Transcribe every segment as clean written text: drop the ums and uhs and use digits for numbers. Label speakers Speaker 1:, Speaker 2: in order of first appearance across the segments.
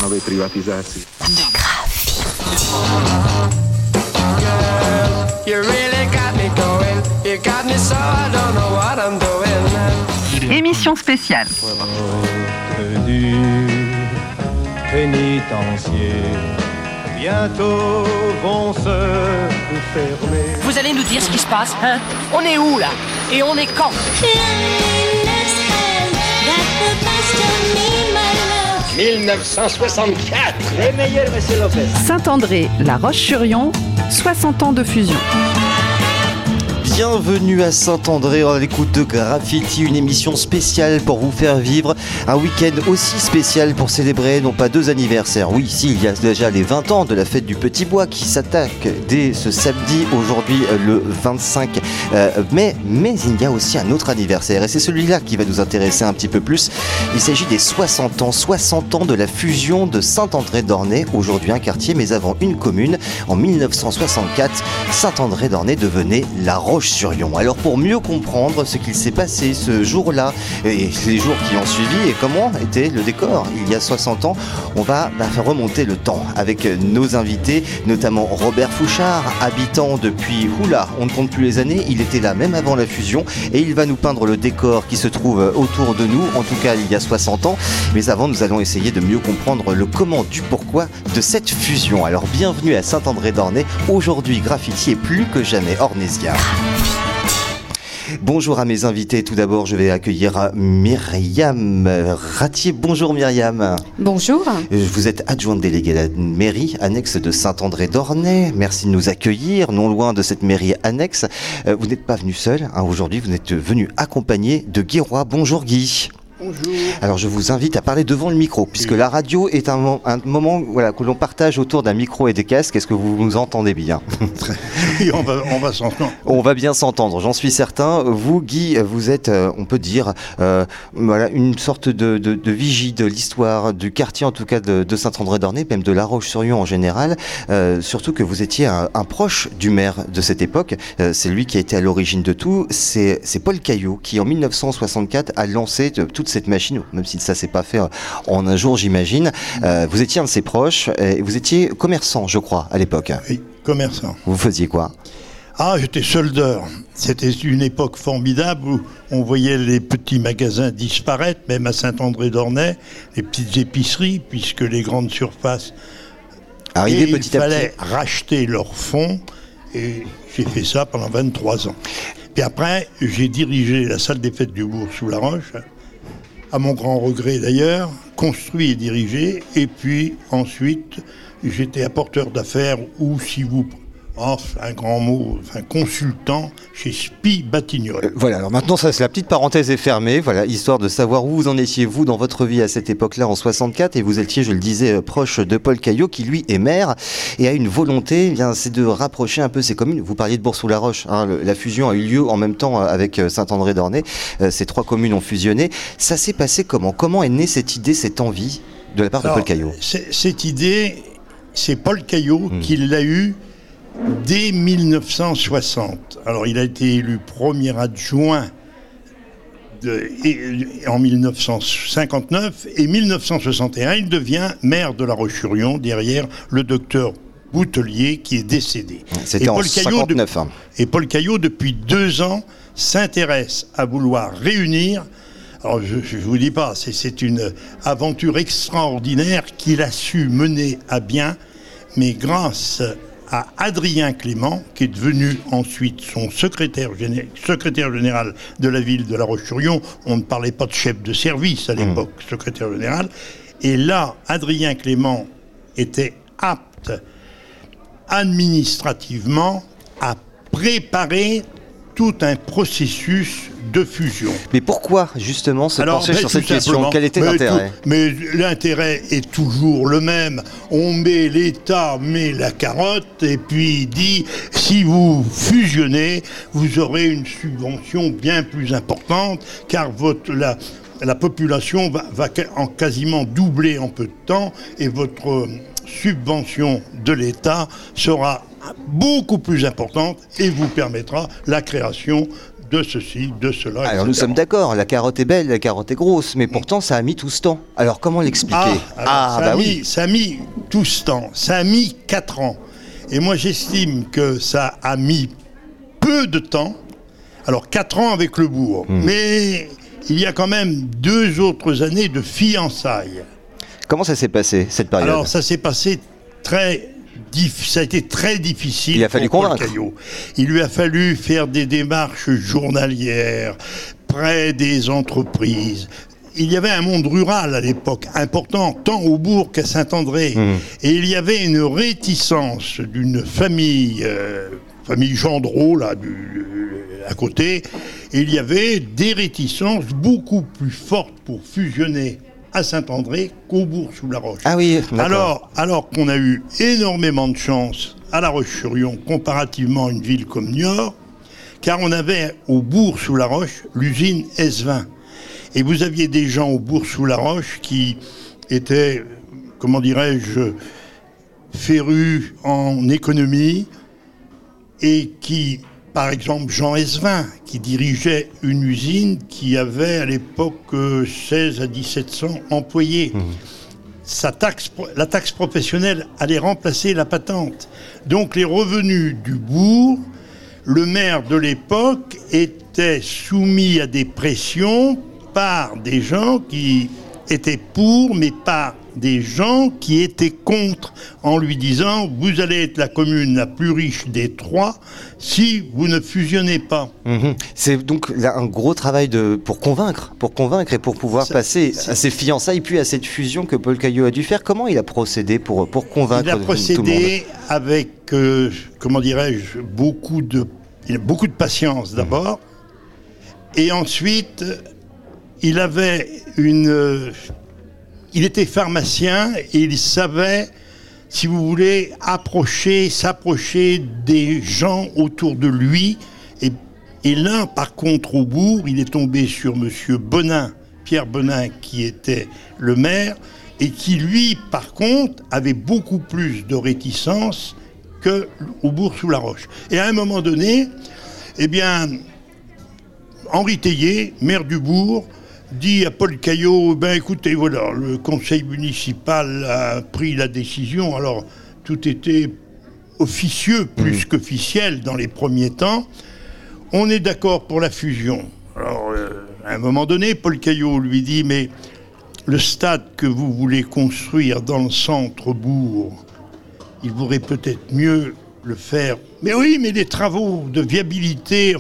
Speaker 1: novej privatizácii.
Speaker 2: Émission spéciale.
Speaker 3: Du pénitencier, bientôt vont se fermer.
Speaker 4: Vous allez nous dire ce qui se passe, hein? On est où là? Et on est quand?
Speaker 5: 1964. Les meilleurs, monsieur Lopez.
Speaker 2: Saint-André, La Roche-sur-Yon, 60 ans de fusion.
Speaker 6: Bienvenue à Saint-André, à l'écoute de Graffiti, une émission spéciale pour vous faire vivre un week-end aussi spécial pour célébrer non pas deux anniversaires. Oui, si, il y a déjà les 20 ans de la fête du Petit Bois qui s'attaque dès ce samedi, aujourd'hui le 25 mai. Mais il y a aussi un autre anniversaire et c'est celui-là qui va nous intéresser un petit peu plus. Il s'agit des 60 ans de la fusion de Saint-André-d'Ornay, aujourd'hui un quartier mais avant une commune. En 1964, Saint-André-d'Ornay devenait La Roche-sur-Yon. Alors pour mieux comprendre ce qu'il s'est passé ce jour-là et les jours qui ont suivi et comment était le décor il y a 60 ans, on va faire remonter le temps avec nos invités, notamment Robert Fouchard, habitant depuis, on ne compte plus les années, il était là même avant la fusion et il va nous peindre le décor qui se trouve autour de nous, en tout cas il y a 60 ans. Mais avant, nous allons essayer de mieux comprendre le comment du pourquoi de cette fusion. Alors bienvenue à Saint-André-d'Ornay. Aujourd'hui, Graffiti est plus que jamais ornésien. Bonjour à mes invités. Tout d'abord, je vais accueillir Myriam Ratier. Bonjour Myriam.
Speaker 7: Bonjour.
Speaker 6: Vous êtes adjointe déléguée à la mairie annexe de Saint-André-d'Ornay. Merci de nous accueillir, non loin de cette mairie annexe. Vous n'êtes pas venu seul, hein. Aujourd'hui, vous êtes venu accompagné de Guy Roy. Bonjour Guy.
Speaker 8: Bonjour. Alors
Speaker 6: je vous invite à parler devant le micro, puisque la radio est un moment que l'on partage autour d'un micro et des casques. Est-ce que vous nous entendez bien?
Speaker 8: Oui, on va s'entendre.
Speaker 6: On va bien s'entendre, j'en suis certain. Vous, Guy, vous êtes, on peut dire, une sorte de vigie de l'histoire du quartier, en tout cas de Saint-André-d'Ornay, même de La Roche-sur-Yon en général. Surtout que vous étiez un proche du maire de cette époque. C'est lui qui a été à l'origine de tout. C'est Paul Caillot qui, en 1964, a lancé toute cette machine, même si ça s'est pas fait en un jour, j'imagine. Vous étiez un de ses proches et vous étiez commerçant, je crois, à l'époque.
Speaker 8: Oui, commerçant.
Speaker 6: Vous faisiez quoi?
Speaker 8: J'étais soldeur. C'était une époque formidable où on voyait les petits magasins disparaître, même à Saint-André-d'Ornay, les petites épiceries, puisque les grandes surfaces
Speaker 6: arrivaient petit à petit.
Speaker 8: Il fallait racheter leurs fonds et j'ai fait ça pendant 23 ans. Puis après, j'ai dirigé la salle des fêtes du bourg sous la Roche, à mon grand regret d'ailleurs, construit et dirigé, et puis ensuite j'étais apporteur d'affaires ou si vous... un grand mot, consultant chez Spi Batignolles.
Speaker 6: Voilà, alors maintenant ça, la petite parenthèse est fermée, voilà, histoire de savoir où vous en étiez vous dans votre vie à cette époque-là en 64, et vous étiez, je le disais, proche de Paul Caillot qui lui est maire et a une volonté, c'est de rapprocher un peu ces communes. Vous parliez de Bourg-sous-la-Roche, la fusion a eu lieu en même temps avec Saint-André-d'Ornay, ces trois communes ont fusionné. Ça s'est passé comment? Comment est née cette idée, cette envie de la part de Paul Caillot?
Speaker 8: Cette idée, c'est Paul Caillot qui l'a eue dès 1960. Alors il a été élu premier adjoint en 1959 et 1961 il devient maire de La Roche-sur-Yon derrière le docteur Boutelier qui est décédé.
Speaker 6: C'était en 59.
Speaker 8: Et Paul Caillot depuis 2 ans s'intéresse à vouloir réunir. Alors je vous dis pas, c'est une aventure extraordinaire qu'il a su mener à bien, mais grâce à Adrien Clément, qui est devenu ensuite son secrétaire général de la ville de La Roche-sur-Yon. On ne parlait pas de chef de service à l'époque, secrétaire général. Et là, Adrien Clément était apte administrativement à préparer tout un processus de fusion.
Speaker 6: Mais pourquoi justement se pencher sur cette question? Quel était l'intérêt?
Speaker 8: Mais l'intérêt est toujours le même. L'État met la carotte et puis dit si vous fusionnez, vous aurez une subvention bien plus importante car la population va quasiment doubler en peu de temps et votre subvention de l'État sera beaucoup plus importante et vous permettra la création de ceci, de cela.
Speaker 6: Alors nous
Speaker 8: etc.
Speaker 6: sommes d'accord, la carotte est belle, la carotte est grosse, mais pourtant ça a mis tout ce temps. Alors comment l'expliquer?
Speaker 8: Ça a mis tout ce temps, ça a mis 4 ans. Et moi j'estime que ça a mis peu de temps, alors 4 ans avec le bourg, mais il y a quand même 2 autres années de fiançailles.
Speaker 6: Comment ça s'est passé, cette période?
Speaker 8: Alors ça s'est passé ça a été très difficile.
Speaker 6: Il a fallu
Speaker 8: pour Paul
Speaker 6: convaincre.
Speaker 8: Caillot. Il lui a fallu faire des démarches journalières près des entreprises. Il y avait un monde rural à l'époque important, tant au bourg qu'à Saint-André. Et il y avait une réticence d'une famille Gendreau, là, à côté. Et il y avait des réticences beaucoup plus fortes pour fusionner à Saint-André qu'au Bourg-sous-la-Roche.
Speaker 6: Ah oui, d'accord.
Speaker 8: Alors qu'on a eu énormément de chance à La Roche-sur-Yon comparativement à une ville comme Niort, car on avait au Bourg-sous-la-Roche l'usine S20. Et vous aviez des gens au Bourg-sous-la-Roche qui étaient, comment dirais-je, férus en économie et qui, par exemple, Jean S20, qui dirigeait une usine qui avait à l'époque 16 à 1700 employés. La taxe professionnelle allait remplacer la patente. Donc les revenus du bourg, le maire de l'époque était soumis à des pressions par des gens qui étaient pour, mais par des gens qui étaient contre, en lui disant « Vous allez être la commune la plus riche des 3 si vous ne fusionnez pas. »
Speaker 6: C'est donc là, un gros travail pour convaincre et pour pouvoir passer à ces fiançailles, puis à cette fusion que Paul Caillot a dû faire. Comment il a procédé pour convaincre tout le monde?
Speaker 8: Il a procédé avec, comment dirais-je, il a beaucoup de patience d'abord, et ensuite il avait il était pharmacien et il savait, si vous voulez, s'approcher des gens autour de lui. Et là, par contre, au bourg, il est tombé sur monsieur Bonin, Pierre Bonin, qui était le maire, et qui, lui, par contre, avait beaucoup plus de réticence qu'au Bourg-sous-la-Roche. Et à un moment donné, eh bien, Henri Théier, maire du bourg, dit à Paul Caillot, écoutez, voilà, le conseil municipal a pris la décision, alors tout était officieux plus qu'officiel dans les premiers temps, on est d'accord pour la fusion. Alors, à un moment donné, Paul Caillot lui dit, mais le stade que vous voulez construire dans le centre-bourg, il vaudrait peut-être mieux le faire. Mais oui, mais les travaux de viabilité,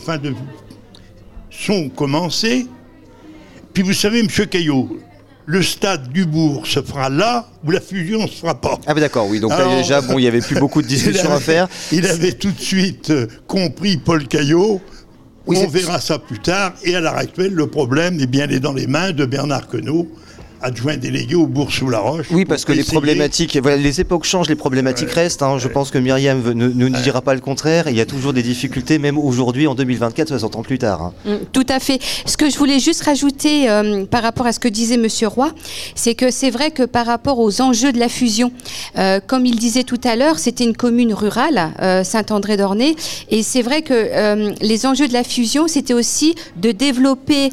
Speaker 8: sont commencés. Puis vous savez, M. Caillot, le stade du bourg se fera là où la fusion ne se fera pas.
Speaker 6: Ah d'accord, oui. Donc là déjà, il n'y avait plus beaucoup de discussions à faire.
Speaker 8: Il avait tout de suite compris, Paul Caillot. Oui, on verra ça plus tard. Et à l'heure actuelle, le problème il est dans les mains de Bernard Queneau, adjoint délégué au Bourg-sous-la-Roche.
Speaker 6: Oui, parce que les problématiques, les époques changent, les problématiques restent. Je pense que Myriam ne nous dira pas le contraire. Il y a toujours des difficultés, même aujourd'hui, en 2024, 60 ans plus tard.
Speaker 1: Tout à fait. Ce que je voulais juste rajouter par rapport à ce que disait Monsieur Roy, c'est que c'est vrai que par rapport aux enjeux de la fusion, comme il disait tout à l'heure, c'était une commune rurale, Saint-André-d'Ornay, et c'est vrai que les enjeux de la fusion, c'était aussi de développer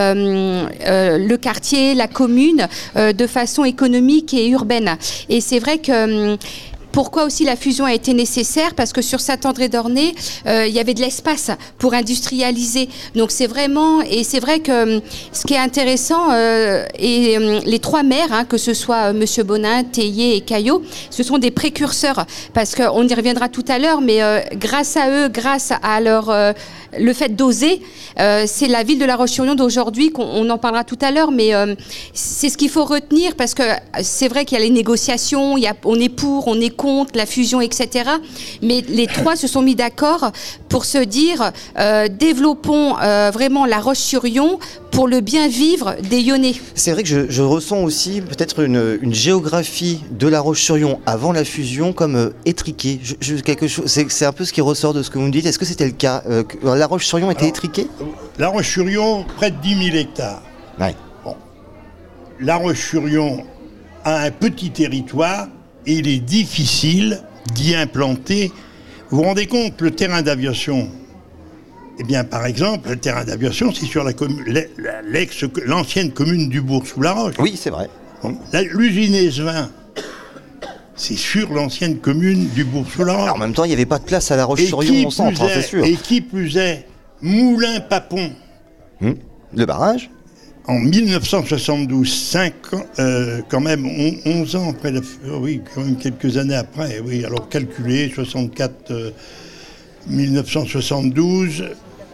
Speaker 1: le quartier, la commune, de façon économique et urbaine. Et c'est vrai que pourquoi aussi la fusion a été nécessaire? Parce que sur Saint-André-d'Ornay, il y avait de l'espace pour industrialiser. Donc c'est vraiment, et c'est vrai que ce qui est intéressant, les 3 maires, que ce soit Monsieur Bonin, Théier et Caillot, ce sont des précurseurs. Parce qu'on y reviendra tout à l'heure, mais grâce à eux, grâce à leur le fait d'oser, c'est la ville de La Roche-sur-Yon d'aujourd'hui, on en parlera tout à l'heure, mais c'est ce qu'il faut retenir, parce que c'est vrai qu'il y a les négociations, on est pour, on est contre, la fusion, etc. Mais les 3 se sont mis d'accord pour se dire, développons vraiment La Roche-sur-Yon pour le bien vivre des Yonnais.
Speaker 6: C'est vrai que je ressens aussi peut-être une géographie de La Roche-sur-Yon avant la fusion comme étriquée. Quelque chose, c'est un peu ce qui ressort de ce que vous me dites. Est-ce que c'était le cas? La Roche-sur-Yon était étriquée?
Speaker 8: La Roche-sur-Yon, près de 10 000 hectares.
Speaker 6: Ouais.
Speaker 8: Bon. La Roche-sur-Yon a un petit territoire et il est difficile d'y implanter. Vous vous rendez compte, le terrain d'aviation Eh bien, par exemple, le terrain d'aviation, c'est sur l'ancienne commune du Bourg-sous-la-Roche.
Speaker 6: Oui, c'est vrai.
Speaker 8: Bon, l'usine Esvin, c'est sur l'ancienne commune du Bourg-sous-la-Roche.
Speaker 6: En même temps, il n'y avait pas de place à La Roche-sur-Yon au centre, c'est sûr.
Speaker 8: Et qui plus est, Moulins-Papon.
Speaker 6: Le barrage.
Speaker 8: En 1972, quand même 11 ans après, oui, quand même quelques années après, oui, alors calculé, 64, 1972,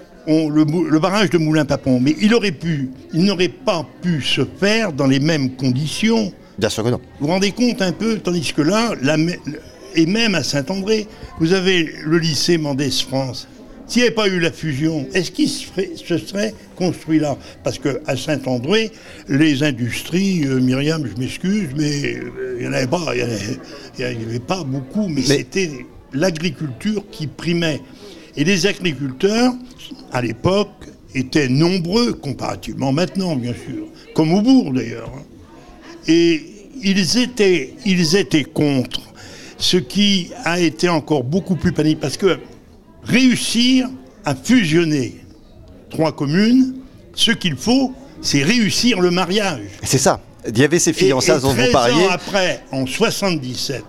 Speaker 8: le barrage de Moulins-Papon. Mais il n'aurait pas pu se faire dans les mêmes conditions.
Speaker 6: Bien sûr que non.
Speaker 8: Vous vous rendez compte un peu, tandis que là, et même à Saint-André, vous avez le lycée Mendès France. S'il n'y avait pas eu la fusion, est-ce qu'il se serait construit là? Parce qu'à Saint-André, les industries, Myriam, je m'excuse, mais il n'y en avait pas, il n'y avait pas beaucoup, mais c'était l'agriculture qui primait. Et les agriculteurs, à l'époque, étaient nombreux, comparativement maintenant, bien sûr, comme au bourg d'ailleurs. Et ils étaient contre, ce qui a été encore beaucoup plus panique, parce que réussir à fusionner 3 communes, ce qu'il faut, c'est réussir le mariage.
Speaker 6: C'est ça. Il y avait ces fiançailles dont vous parliez.
Speaker 8: 13 ans après, en 77,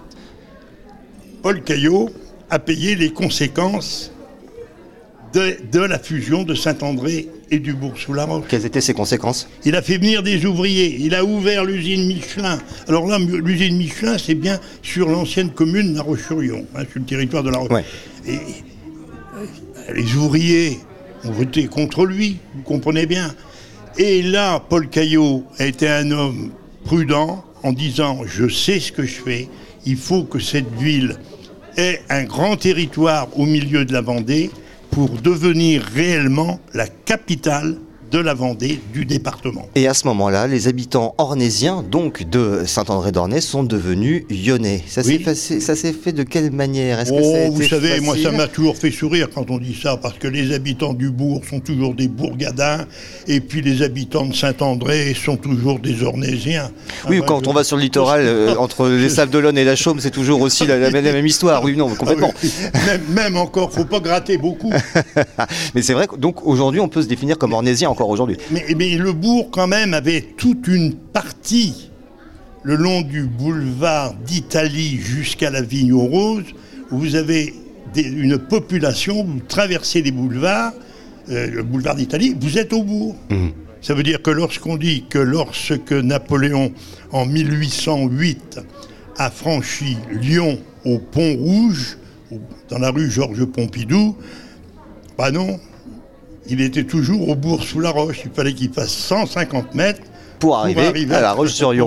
Speaker 8: Paul Caillot a payé les conséquences de la fusion de Saint-André et du Bourg-sous-la-Roche.
Speaker 6: Quelles étaient ces conséquences?
Speaker 8: Il a fait venir des ouvriers, il a ouvert l'usine Michelin. Alors là, l'usine Michelin, c'est bien sur l'ancienne commune de La Roche-sur-Yon, sur le territoire de La Roche. Ouais. Et les ouvriers ont voté contre lui, vous comprenez bien. Et là, Paul Caillot a été un homme prudent en disant « Je sais ce que je fais, il faut que cette ville ait un grand territoire au milieu de la Vendée pour devenir réellement la capitale de la Vendée, du département. » Et à ce moment-là, les habitants ornésiens, donc de Saint-André-d'Ornay, sont devenus yonnais. Ça s'est fait de quelle manière? Vous savez, facile? Moi, ça m'a toujours fait sourire quand on dit ça, parce que les habitants du bourg sont toujours des bourgadins, et puis les habitants de Saint-André sont toujours des ornésiens. Oui, quand on va sur le littoral, entre les Sables d'Olonne et la Chaume, c'est toujours aussi la même histoire. Oui, non, complètement. Même encore, faut pas gratter beaucoup. Mais c'est vrai que, donc, aujourd'hui, on peut se définir comme ornésien aujourd'hui. Mais le bourg, quand même, avait toute une partie le long du boulevard d'Italie jusqu'à la Vigne aux Roses, où vous avez une population, vous traversez les boulevards, le boulevard d'Italie, vous êtes au bourg. Ça veut dire que lorsqu'on dit que lorsque Napoléon, en 1808, a franchi Lyon au Pont Rouge, dans la rue Georges Pompidou, bah non, il était toujours au Bourg-sous-la-Roche. Il fallait qu'il fasse 150 mètres pour arriver à La Roche-sur-Yon.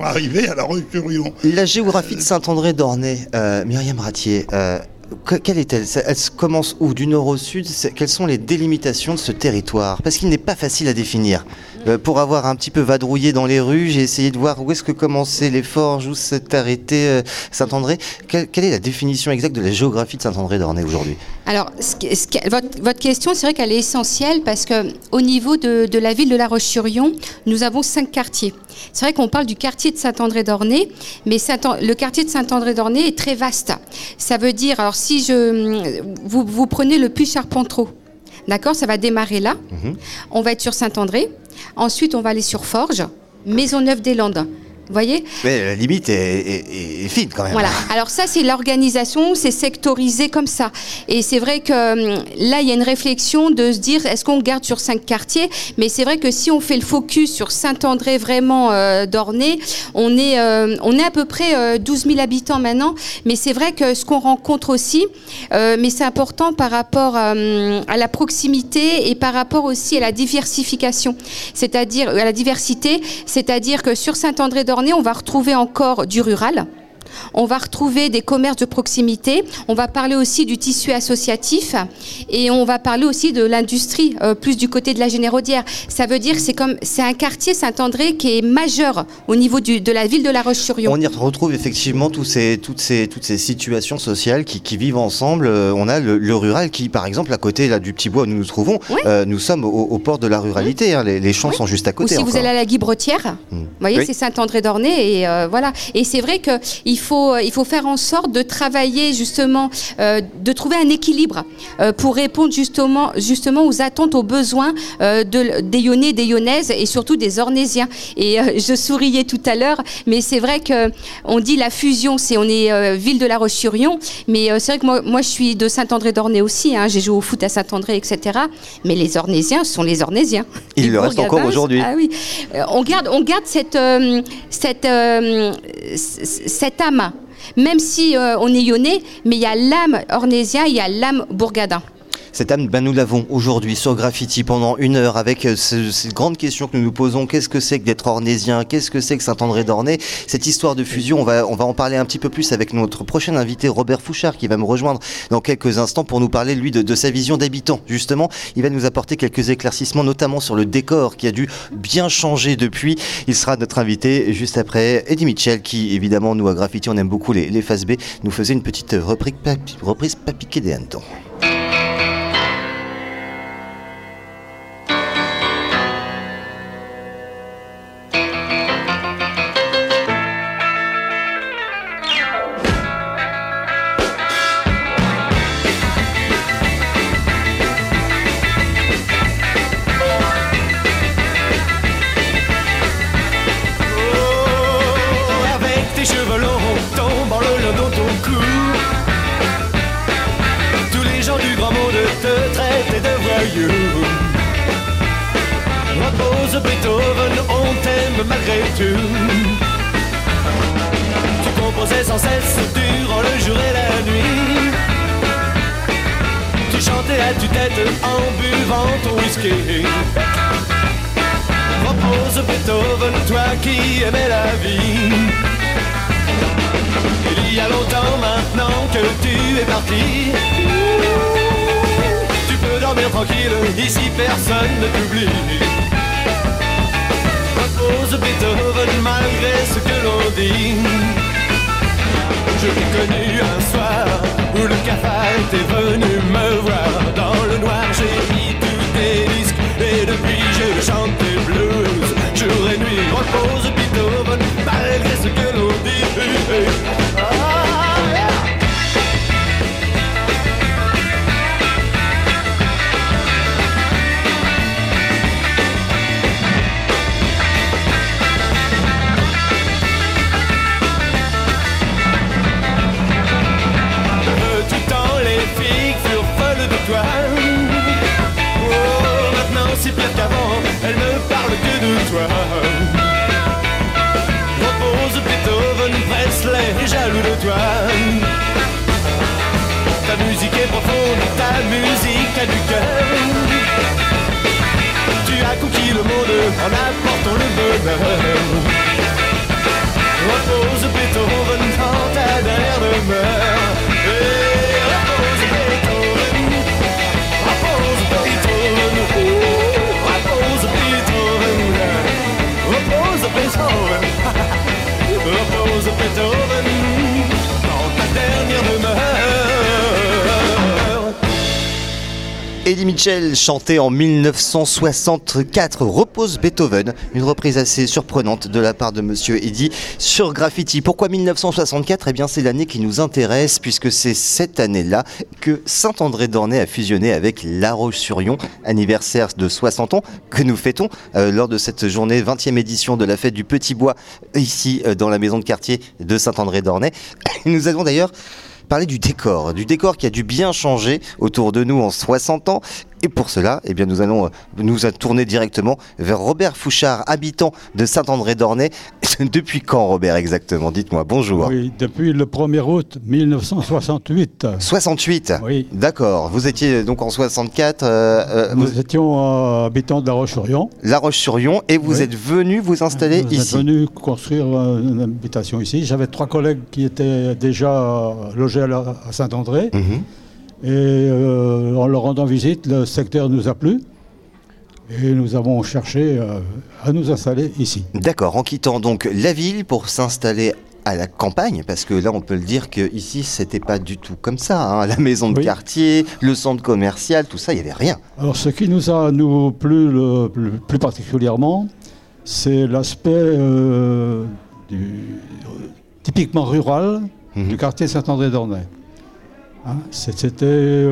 Speaker 8: La géographie de Saint-André-d'Ornay, Myriam Ratier, quelle est-elle? Elle commence où? Du nord au sud? Quelles sont les délimitations de ce territoire? Parce qu'il n'est pas facile à définir. Pour avoir un petit peu vadrouillé dans les rues, j'ai essayé de voir où est-ce que commençaient les forges, où s'est arrêté Saint-André. Quelle est la définition exacte de la géographie de Saint-André-d'Ornay aujourd'hui? Alors, votre question, c'est vrai qu'elle est essentielle parce qu'au niveau de la ville de La Roche-sur-Yon, nous avons 5 quartiers. C'est vrai qu'on parle du quartier de Saint-André-d'Ornay, mais le quartier de Saint-André-d'Ornay est très vaste. Ça veut dire, alors si vous prenez le Puy-Charpentreau, d'accord, ça va démarrer là. On va être sur Saint-André. Ensuite, on va aller sur Forges, Maisonneuve-des-Landes. Vous voyez ? Mais la limite est fine quand même. Voilà. Alors ça, c'est l'organisation, c'est sectorisé comme ça. Et c'est vrai que là, il y a une réflexion de se dire, est-ce qu'on garde sur 5 quartiers ? Mais c'est vrai que si on fait le focus sur Saint-André vraiment d'Ornay, on est à peu près 12 000 habitants maintenant. Mais c'est vrai que ce qu'on rencontre aussi, mais c'est important par rapport à la proximité et par rapport aussi à la diversification, c'est-à-dire à la diversité, c'est-à-dire que sur Saint-André-d'Ornay, on va retrouver encore du rural. On va retrouver des commerces de proximité, on va parler aussi du tissu associatif et on va parler aussi de l'industrie, plus du côté de la Généraudière. Ça veut dire que c'est un quartier Saint-André qui est majeur au niveau de la ville de La Roche-sur-Yon. On y retrouve effectivement toutes ces situations sociales qui vivent ensemble. On a le rural qui, par exemple, à côté là, du petit bois où nous nous trouvons, oui. Nous sommes au port de la ruralité. Hein, les champs sont juste à côté. Ou si vous allez à la Guibretière, vous voyez, c'est Saint-André-d'Ornay et voilà. Et c'est vrai qu'il faut
Speaker 1: faut faire en sorte de travailler justement, de trouver un équilibre pour répondre justement aux attentes, aux besoins des Lyonnais, des Lyonnaises et surtout des Ornésiens. Et je souriais tout à l'heure, mais c'est vrai qu'on dit la fusion, on est ville de La Roche-sur-Yon, mais c'est vrai que moi je suis de Saint-André-d'Ornay aussi, hein, j'ai joué au foot à Saint-André, etc. Mais les Ornésiens sont les Ornésiens.
Speaker 6: Il le reste encore aujourd'hui.
Speaker 1: Ah oui, on garde cette âme, même si on est lyonnais, mais il y a l'âme ornésien, il y a l'âme bourgadin.
Speaker 6: Cette âme, nous l'avons aujourd'hui sur Graffiti pendant 1 heure avec cette grande question que nous nous posons. Qu'est-ce que c'est que d'être ornésien? Qu'est-ce que c'est que Saint-André-d'Ornay? Cette histoire de fusion, on va en parler un petit peu plus avec notre prochain invité, Robert Fouchard, qui va me rejoindre dans quelques instants pour nous parler, lui, de sa vision d'habitant. Justement, il va nous apporter quelques éclaircissements, notamment sur le décor qui a dû bien changer depuis. Il sera notre invité juste après Eddie Mitchell, qui, évidemment, nous, à Graffiti, on aime beaucoup les faces B, nous faisait une petite reprise pas piquée des hannetons.
Speaker 7: Repose Beethoven, on t'aime malgré tout. Tu composais sans cesse durant le jour et la nuit. Tu chantais à tue-tête en buvant ton whisky. Repose Beethoven, toi qui aimais la vie. Il y a longtemps maintenant que tu es parti. Tu peux dormir tranquille, ici personne ne t'oublie. Repose Beethoven malgré ce que l'on dit. Je l'ai connu un soir où le cafard était venu me voir. Dans le noir j'ai mis tous tes disques et depuis je chante des blues jour et nuit. Repose Beethoven malgré ce que l'on dit. Oh, maintenant c'est pire qu'avant, elle ne parle que de toi. Repose Beethoven, Presley, jaloux de toi. Ta musique est profonde, ta musique a du cœur. Tu as conquis le monde en apportant le bonheur. Repose Beethoven dans ta dernière demeure. Repose Beethoven. Repose Beethoven, repose Beethoven, repose Beethoven, dans ta dernière demeure.
Speaker 6: Eddie Mitchell chantait en 1964 Repose Beethoven, une reprise assez surprenante de la part de Monsieur Eddie sur Graffiti. Pourquoi 1964 ? Eh bien c'est l'année qui nous intéresse puisque c'est cette année-là que Saint-André-d'Ornay a fusionné avec La Roche-sur-Yon, anniversaire de 60 ans que nous fêtons lors de cette journée 20e édition de la fête du Petit Bois ici dans la maison de quartier de Saint-André-d'Ornay. Nous allons d'ailleurs parler du décor qui a dû bien changer autour de nous en 60 ans. Et pour cela, eh bien, nous allons nous tourner directement vers Robert Fouchard, habitant de Saint-André-d'Ornay. Depuis quand, Robert, exactement ? Dites-moi, bonjour.
Speaker 9: Oui, depuis le 1er août 1968.
Speaker 6: 68 ?
Speaker 9: Oui.
Speaker 6: D'accord. Vous étiez donc en 64
Speaker 9: Nous étions habitants de La Roche-sur-Yon.
Speaker 6: La Roche-sur-Yon, et vous êtes venu vous installer ici ?
Speaker 9: Nous sommes venus construire une habitation ici. J'avais 3 collègues qui étaient déjà logés à Saint-André. Et en leur rendant visite, le secteur nous a plu et nous avons cherché à nous installer ici.
Speaker 6: D'accord, en quittant donc la ville pour s'installer à la campagne, parce que là on peut le dire qu'ici c'était pas du tout comme ça, hein. La maison de quartier, le centre commercial, tout ça, il n'y avait rien.
Speaker 9: Alors ce qui nous a plu plus particulièrement, c'est l'aspect typiquement rural du quartier Saint-André-d'Ornay. Hein, c'était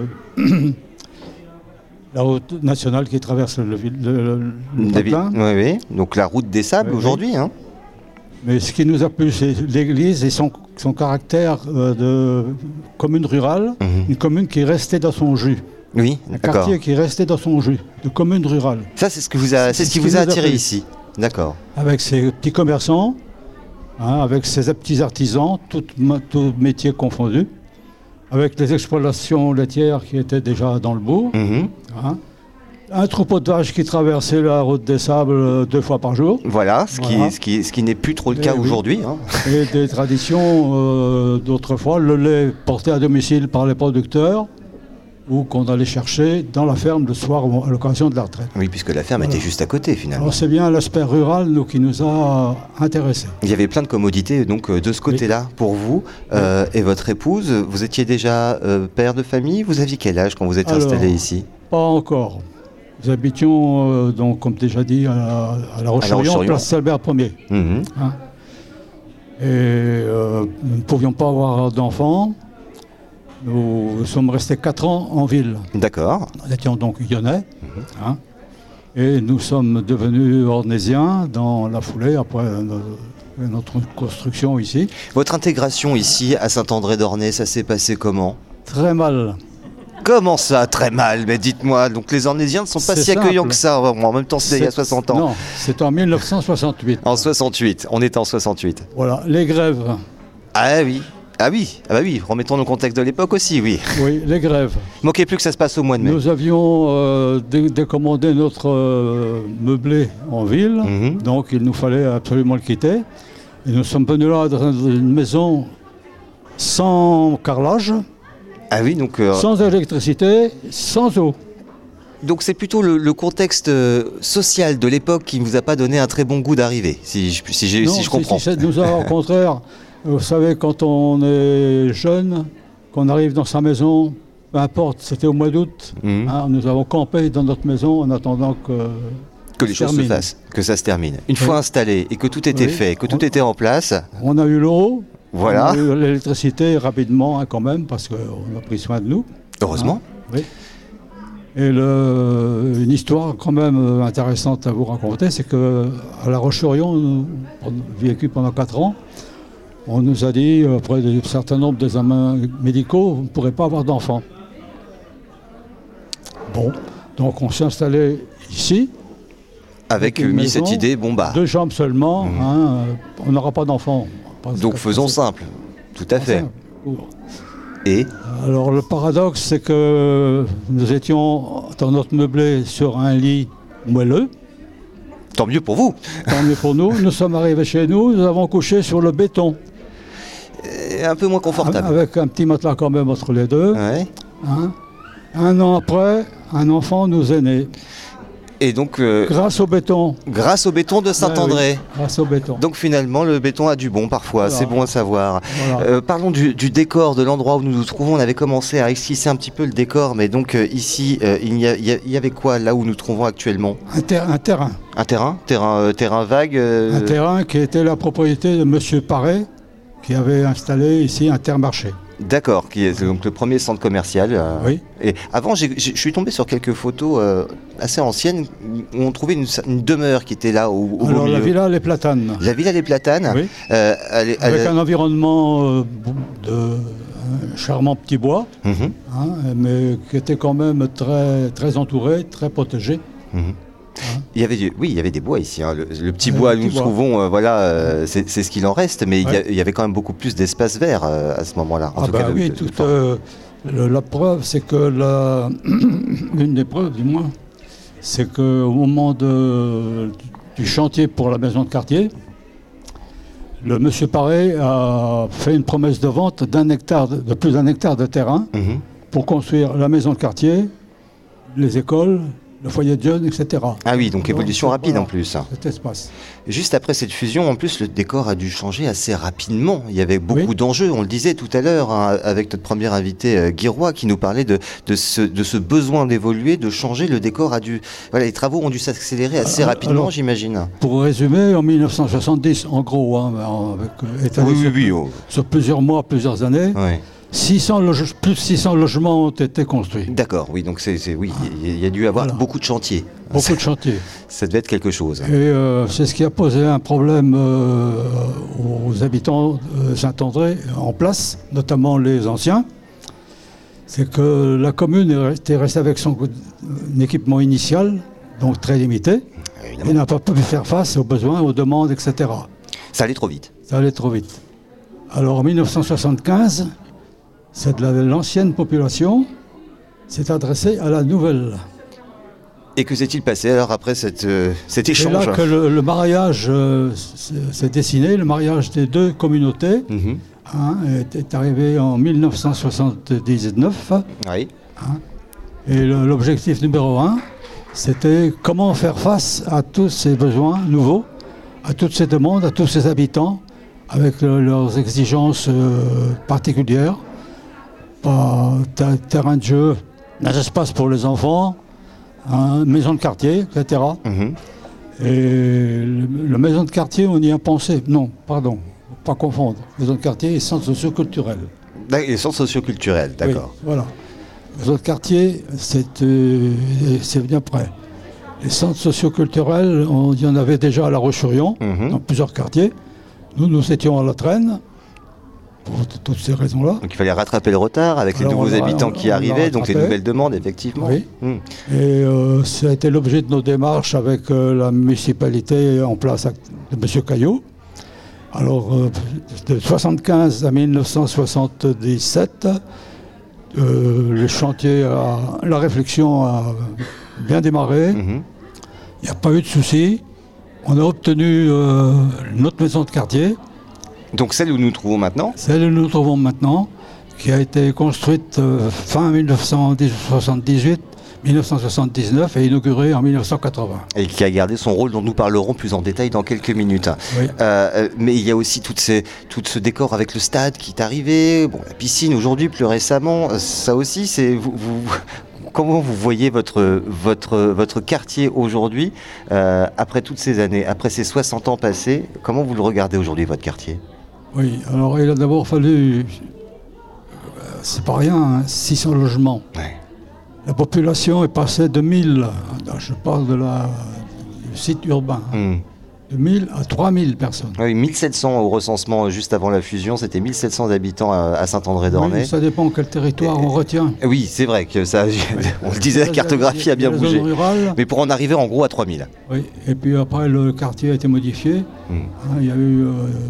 Speaker 9: la route nationale qui traverse le patelin.
Speaker 6: Oui. Donc la route des Sables aujourd'hui. Hein.
Speaker 9: Mais ce qui nous a plu, c'est l'église et son caractère de commune rurale, une commune qui est restée dans son jus.
Speaker 6: Oui,
Speaker 9: un quartier qui est resté dans son jus, de commune rurale.
Speaker 6: Ça, c'est ce qui vous a attiré ici. D'accord.
Speaker 9: Avec ses petits commerçants, avec ses petits artisans, tout métier confondu, avec les exploitations laitières qui étaient déjà dans le bourg. Un troupeau de vaches qui traversait la route des Sables 2 fois par jour.
Speaker 6: Voilà, ce qui n'est plus trop le cas aujourd'hui. Hein.
Speaker 9: Et des traditions d'autrefois, le lait porté à domicile par les producteurs, ou qu'on allait chercher dans la ferme le soir à l'occasion de la retraite.
Speaker 6: Oui, puisque la ferme était juste à côté finalement.
Speaker 9: Alors c'est bien l'aspect rural qui nous a intéressés.
Speaker 6: Il y avait plein de commodités donc de ce côté-là pour vous et votre épouse. Vous étiez déjà père de famille. Vous aviez quel âge quand vous êtes installé ici?
Speaker 9: Pas encore. Nous habitions, donc, comme déjà dit, à La Roche-sur-Yon, place Albert Ier. Et nous ne pouvions pas avoir d'enfants. Nous sommes restés 4 ans en ville.
Speaker 6: D'accord.
Speaker 9: Nous étions donc lyonnais. Et nous sommes devenus ornésiens dans la foulée après notre construction ici.
Speaker 6: Votre intégration ici à Saint-André-d'Ornay, ça s'est passé comment?
Speaker 9: Très mal.
Speaker 6: Comment ça, très mal? Mais dites-moi, donc les Ornésiens ne sont pas si accueillants que ça. En même temps, c'était il y a 60 ans.
Speaker 9: Non, c'est en 1968.
Speaker 6: En 68, on est en 68.
Speaker 9: Voilà, les grèves.
Speaker 6: Ah oui, remettons le contexte de l'époque aussi, oui.
Speaker 9: Oui, les grèves.
Speaker 6: Il manquait plus que ça se passe au mois de mai.
Speaker 9: Nous avions décommandé notre meublé en ville, donc il nous fallait absolument le quitter. Et nous sommes venus là dans une maison sans carrelage.
Speaker 6: Ah oui, donc
Speaker 9: sans électricité, sans eau.
Speaker 6: Donc c'est plutôt le contexte social de l'époque qui ne vous a pas donné un très bon goût d'arriver, si je comprends.
Speaker 9: Nous avons au contraire, vous savez, quand on est jeune, qu'on arrive dans sa maison, peu importe, c'était au mois d'août, nous avons campé dans notre maison en attendant que
Speaker 6: les choses se fassent, que ça se termine. Une fois installé et que tout était fait, que tout était en place.
Speaker 9: On a eu l'eau.
Speaker 6: Voilà.
Speaker 9: On a eu l'électricité rapidement quand même, parce qu'on a pris soin de nous.
Speaker 6: Heureusement.
Speaker 9: Oui. Et une histoire quand même intéressante à vous raconter, c'est qu'à La Roche-sur-Yon, on a vécu pendant 4 ans, on nous a dit, après un certain nombre d'examens médicaux, vous ne pourrez pas avoir d'enfants. Bon, donc on s'est installé ici.
Speaker 6: Avec cette idée,
Speaker 9: 2 chambres seulement, on n'aura pas d'enfants.
Speaker 6: Donc faisons simple, tout à fait. Et
Speaker 9: alors le paradoxe, c'est que nous étions dans notre meublé sur un lit moelleux.
Speaker 6: Tant mieux pour vous.
Speaker 9: Tant mieux pour nous. Nous sommes arrivés chez nous, nous avons couché sur le béton.
Speaker 6: Un peu moins confortable.
Speaker 9: Avec un petit matelas quand même entre les deux.
Speaker 6: Ouais.
Speaker 9: 1 an après, un enfant nous est né.
Speaker 6: Et donc,
Speaker 9: grâce au béton.
Speaker 6: Grâce au béton de Saint-André.
Speaker 9: Oui, grâce au béton.
Speaker 6: Donc finalement, le béton a du bon parfois,
Speaker 9: voilà.
Speaker 6: C'est bon à savoir.
Speaker 9: Voilà.
Speaker 6: Parlons du décor de l'endroit où nous nous trouvons. On avait commencé à esquisser un petit peu le décor, mais donc ici, il y avait quoi là où nous nous trouvons actuellement?
Speaker 9: Un terrain.
Speaker 6: Un terrain vague
Speaker 9: Un terrain qui était la propriété de M. Paré, qui avait installé ici un Intermarché.
Speaker 6: D'accord, qui est donc le premier centre commercial.
Speaker 9: Oui.
Speaker 6: Et avant, je suis tombé sur quelques photos assez anciennes où on trouvait une demeure qui était là au
Speaker 9: Alors
Speaker 6: milieu.
Speaker 9: la Villa Les Platanes.
Speaker 6: La Villa Les Platanes.
Speaker 9: Oui. Avec un environnement de charmant petit bois, mais qui était quand même très, très entouré, très protégé.
Speaker 6: Il y avait des bois ici. Le petit bois où nous nous trouvons, c'est ce qu'il en reste, mais il y avait quand même beaucoup plus d'espace vert à ce moment-là.
Speaker 9: La preuve, c'est que l'une des preuves, du moins, c'est qu'au moment du chantier pour la maison de quartier, le monsieur Paré a fait une promesse de vente de plus d'1 hectare de terrain pour construire la maison de quartier, les écoles le foyer de jeunes, etc.
Speaker 6: Ah oui, donc évolution rapide en plus.
Speaker 9: Cet espace.
Speaker 6: Juste après cette fusion, en plus, le décor a dû changer assez rapidement. Il y avait beaucoup d'enjeux, on le disait tout à l'heure, hein, avec notre premier invité Guy Roy, qui nous parlait de ce besoin d'évoluer, de changer. Le décor a dû... Voilà, les travaux ont dû s'accélérer assez rapidement, j'imagine.
Speaker 9: Pour résumer, en 1970, en gros, hein, étalé sur plusieurs mois, plusieurs années, plus de 600 logements ont été construits.
Speaker 6: D'accord, oui, donc il y a dû avoir beaucoup de chantiers.
Speaker 9: Beaucoup de chantiers.
Speaker 6: Ça devait être quelque chose.
Speaker 9: Et c'est ce qui a posé un problème aux habitants de Saint-André en place, notamment les anciens. C'est que la commune était restée avec son équipement initial, donc très limité, et n'a pas pu faire face aux besoins, aux demandes, etc.
Speaker 6: Ça allait trop vite.
Speaker 9: Ça allait trop vite. Alors en 1975, c'est de l'ancienne population s'est adressée à la nouvelle.
Speaker 6: Et que s'est-il passé alors après cet échange?
Speaker 9: C'est là que le mariage s'est dessiné, le mariage des deux communautés est arrivé en 1979.
Speaker 6: Oui.
Speaker 9: Et l'objectif numéro 1, c'était comment faire face à tous ces besoins nouveaux, à toutes ces demandes, à tous ces habitants, avec leurs exigences particulières. Terrain de jeu, un espace pour les enfants, maison de quartier, etc. Et la maison de quartier, on y a pensé. Non, pardon, pas confondre. Maison de quartier et centre socio-culturel.
Speaker 6: Et centre socio-culturel, d'accord.
Speaker 9: Oui, voilà. Maison de quartier, c'est bien près. Les centres socio-culturels, il y en avait déjà à La Roche-sur-Yon, dans plusieurs quartiers. Nous étions à La Traîne. Pour toutes ces raisons-là.
Speaker 6: Donc il fallait rattraper le retard avec les nouveaux habitants qui arrivaient, donc les nouvelles demandes, effectivement.
Speaker 9: Oui. Et ça a été l'objet de nos démarches avec la municipalité en place de M. Caillot. Alors, de 1975 à 1977, le chantier, la réflexion a bien démarré. Il n'y a pas eu de soucis. On a obtenu notre maison de quartier.
Speaker 6: Donc celle où nous nous trouvons maintenant?
Speaker 9: Celle où nous nous trouvons maintenant, qui a été construite fin 1979 et inaugurée en 1980.
Speaker 6: Et qui a gardé son rôle dont nous parlerons plus en détail dans quelques minutes.
Speaker 9: Oui.
Speaker 6: Mais il y a aussi tout ce décor avec le stade qui est arrivé, la piscine aujourd'hui plus récemment, ça aussi c'est... Comment vous voyez votre quartier aujourd'hui, après toutes ces années, après ces 60 ans passés, comment vous le regardez aujourd'hui, votre quartier?
Speaker 9: Oui, alors il a d'abord fallu, c'est pas rien, 600 logements.
Speaker 6: Ouais.
Speaker 9: La population est passée de 1000, je parle du site urbain, de 1000 à 3000 personnes.
Speaker 6: Oui, 1700 au recensement juste avant la fusion, c'était 1700 habitants à Saint-André-d'Ornay.
Speaker 9: Oui, ça dépend quel territoire on retient.
Speaker 6: Oui, c'est vrai que ça, on le disait, la cartographie a bien bougé. Mais pour en arriver en gros à 3000.
Speaker 9: Oui, et puis après le quartier a été modifié. Il y a eu,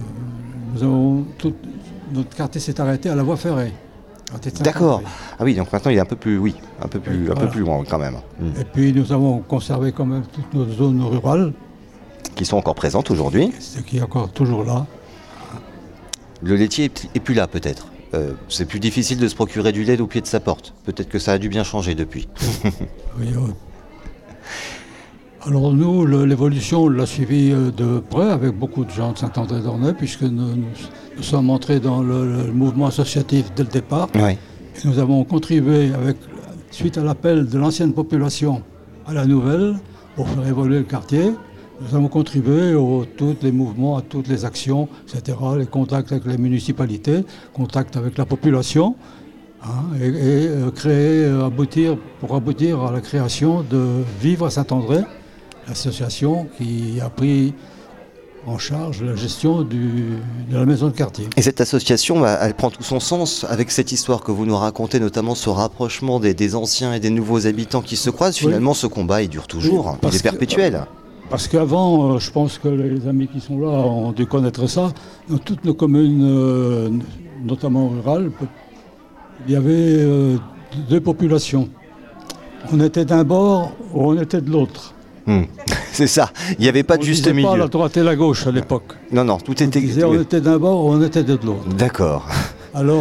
Speaker 9: notre quartier s'est arrêté à la voie ferrée.
Speaker 6: D'accord. Ah oui, donc maintenant il est un peu plus loin quand même.
Speaker 9: Et puis nous avons conservé quand même toutes nos zones rurales.
Speaker 6: Qui sont encore présentes aujourd'hui.
Speaker 9: C'est qui est encore toujours là.
Speaker 6: Le laitier est plus là peut-être. C'est plus difficile de se procurer du lait au pied de sa porte. Peut-être que ça a dû bien changer depuis.
Speaker 9: Oui, alors nous, l'évolution, on l'a suivi de près avec beaucoup de gens de Saint-André-d'Ornay, puisque nous sommes entrés dans le mouvement associatif dès le départ.
Speaker 6: Oui.
Speaker 9: Et nous avons contribué, suite à l'appel de l'ancienne population à la nouvelle, pour faire évoluer le quartier. Nous avons contribué à tous les mouvements, à toutes les actions, etc., les contacts avec les municipalités, contacts avec la population, et pour aboutir à la création de Vivre à Saint-André, l'association qui a pris en charge la gestion de la maison de quartier.
Speaker 6: Et cette association, elle prend tout son sens avec cette histoire que vous nous racontez, notamment ce rapprochement des anciens et des nouveaux habitants qui se croisent. Finalement, ce combat, il dure toujours, il est perpétuel.
Speaker 9: Parce qu'avant, je pense que les amis qui sont là ont dû connaître ça, dans toutes nos communes, notamment rurales, il y avait deux populations. On était d'un bord ou on était de l'autre.
Speaker 6: C'est ça, il n'y avait pas de juste milieu. On ne
Speaker 9: disait pas la droite et la gauche à l'époque.
Speaker 6: Non, tout était...
Speaker 9: On était d'un bord ou on était de l'autre.
Speaker 6: D'accord.
Speaker 9: Alors,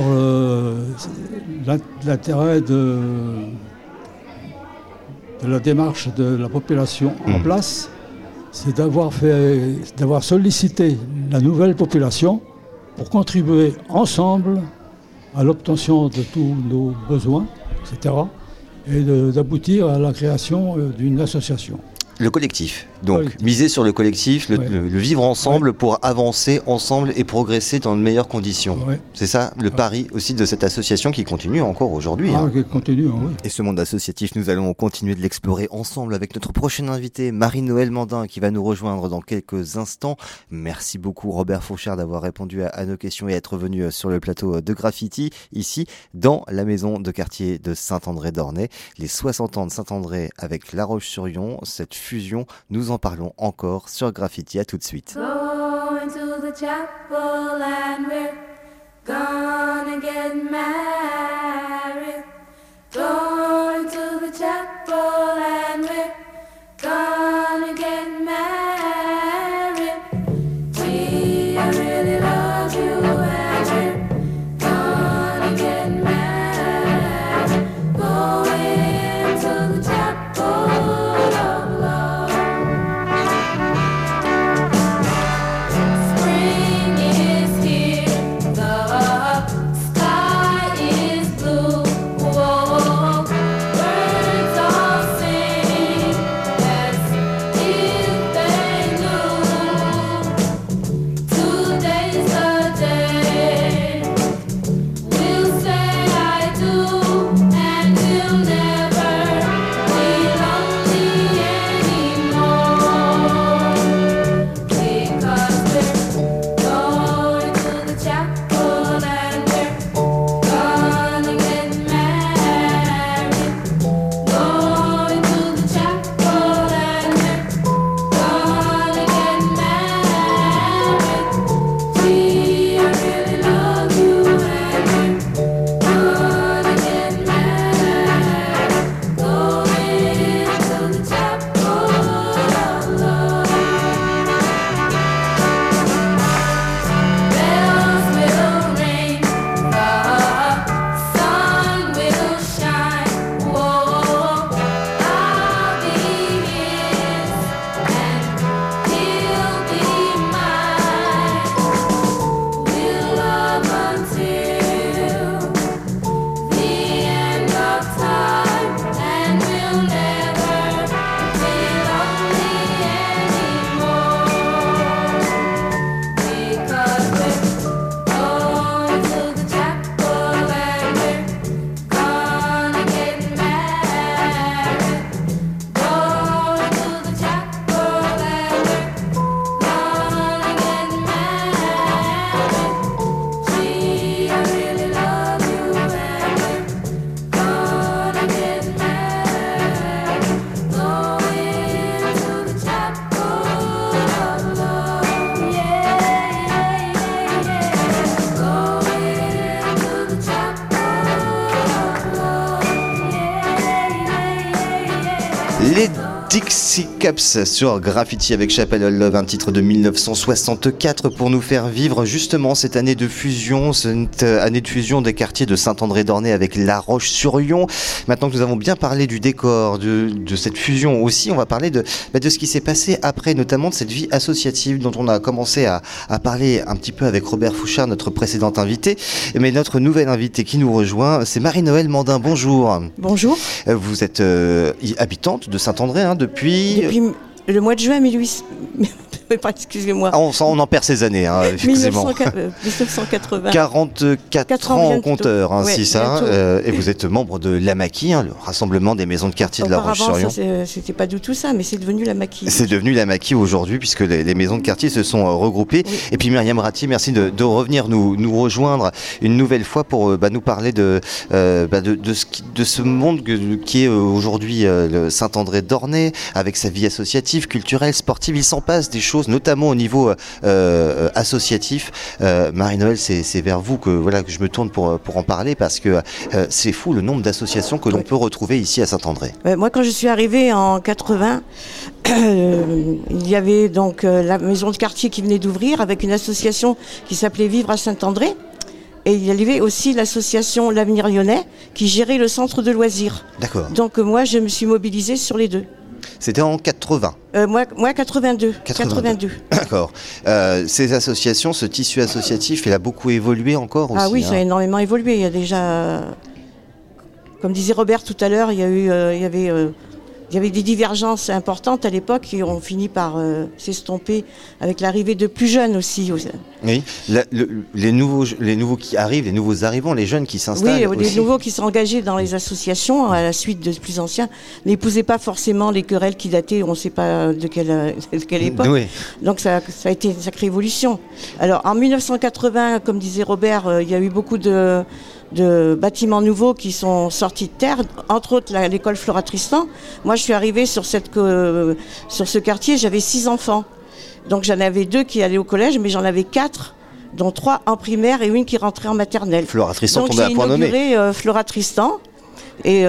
Speaker 9: de la démarche de la population en place, c'est d'avoir sollicité la nouvelle population pour contribuer ensemble à l'obtention de tous nos besoins, etc., et d'aboutir à la création d'une association.
Speaker 6: Le collectif, donc miser sur le collectif, le vivre ensemble pour avancer ensemble et progresser dans de meilleures conditions. C'est ça le pari aussi de cette association qui continue encore aujourd'hui.
Speaker 9: Qui continue, oui.
Speaker 6: Et ce monde associatif, nous allons continuer de l'explorer ensemble avec notre prochaine invitée, Marie-Noëlle Mandin, qui va nous rejoindre dans quelques instants. Merci beaucoup Robert Fauchard d'avoir répondu à nos questions et être venu sur le plateau de Graffiti, ici dans la maison de quartier de Saint-André-d'Ornay. Les 60 ans de Saint-André avec La Roche-sur-Yon, cette fusion, nous en parlons encore sur Graffiti. À tout de suite.
Speaker 10: Going to the chapel and we're gonna get married. Going to the chapel and we're gonna get married. We really love you and we're gonna get married. Going to the chapel of love. Spring is here, the sky is blue. Whoa, birds all sing as if they knew. Today's the day we'll say I do, and we'll never be lonely anymore. Because we're going to the chapel and we're gonna get married. Going to the chapel and we're gonna get married. We really love you and we're gonna get married. Going to the chapel of love. Bells will ring, the sun will shine. Whoa, I'll be his and he'll be mine. We'll love until the end of time, and we'll never be lonely anymore. Because we're going to the chapel and we're gonna get married. Going to the chapel and we're gonna get married. Gee, I really love you and we're gonna get married. Going to the chapel of love. Yeah, yeah, yeah, yeah. Going to the chapel of love. Yeah, yeah, yeah, yeah.
Speaker 6: Les Dixie Cups sur Graffiti avec Chapel of Love, un titre de 1964 pour nous faire vivre justement cette année de fusion, des quartiers de Saint-André-d'Ornay avec La Roche-sur-Yon. Maintenant que nous avons bien parlé du décor, de cette fusion aussi, on va parler de ce qui s'est passé après, notamment de cette vie associative dont on a commencé à parler un petit peu avec Robert Fauchard, notre précédente invitée. Mais notre nouvelle invitée qui nous rejoint, c'est Marie-Noëlle Mandin. Bonjour.
Speaker 11: Bonjour.
Speaker 6: Vous êtes habitante de Saint-André depuis
Speaker 11: le mois de juin 1800. Excusez-moi.
Speaker 6: On en perd ces années, effectivement.
Speaker 11: 1980.
Speaker 6: 44 ans en compteur, c'est ça. Et vous êtes membre de l'AMAQUI, le rassemblement des maisons de quartier de La Roche-sur-Yon.
Speaker 11: C'était pas du tout ça, mais c'est devenu l'AMAQUI.
Speaker 6: C'est devenu l'AMAQUI aujourd'hui, puisque les maisons de quartier se sont regroupées. Oui. Et puis Myriam Ratti, merci de revenir nous rejoindre une nouvelle fois pour nous parler de ce monde qui est aujourd'hui le Saint-André-d'Ornay, avec sa vie associative, culturelle, sportive. Il s'en passe des choses, notamment au niveau associatif. Marie-Noëlle, c'est vers vous que je me tourne pour en parler, parce que c'est fou le nombre d'associations que l'on peut retrouver ici à Saint-André.
Speaker 11: Moi, quand je suis arrivée en 80, il y avait donc la maison de quartier qui venait d'ouvrir avec une association qui s'appelait Vivre à Saint-André. Et il y avait aussi l'association L'Avenir Lyonnais qui gérait le centre de loisirs.
Speaker 6: D'accord.
Speaker 11: Donc moi, je me suis mobilisée sur les deux.
Speaker 6: C'était en 80.
Speaker 11: Moi, 82. 82.
Speaker 6: D'accord. Ces associations, ce tissu associatif, il a beaucoup évolué encore aussi.
Speaker 11: Ah oui, ça a énormément évolué. Il y a déjà, comme disait Robert tout à l'heure, il y avait des divergences importantes à l'époque qui ont fini par s'estomper avec l'arrivée de plus jeunes aussi.
Speaker 6: Oui, les nouveaux qui arrivent, les nouveaux arrivants, les jeunes qui s'installent.
Speaker 11: Oui, les nouveaux qui sont engagés dans les associations à la suite de plus anciens n'épousaient pas forcément les querelles qui dataient, on ne sait pas de quelle époque.
Speaker 6: Oui.
Speaker 11: Donc ça a été une sacrée évolution. Alors en 1980, comme disait Robert, il y a eu beaucoup de bâtiments nouveaux qui sont sortis de terre, entre autres l'école Flora Tristan. Moi, je suis arrivée sur ce quartier, j'avais 6 enfants. Donc j'en avais 2 qui allaient au collège, mais j'en avais 4, dont 3 en primaire et une qui rentrait en maternelle.
Speaker 6: Flora Tristan tombait à point nommé.
Speaker 11: Donc j'ai inauguré Flora Tristan, et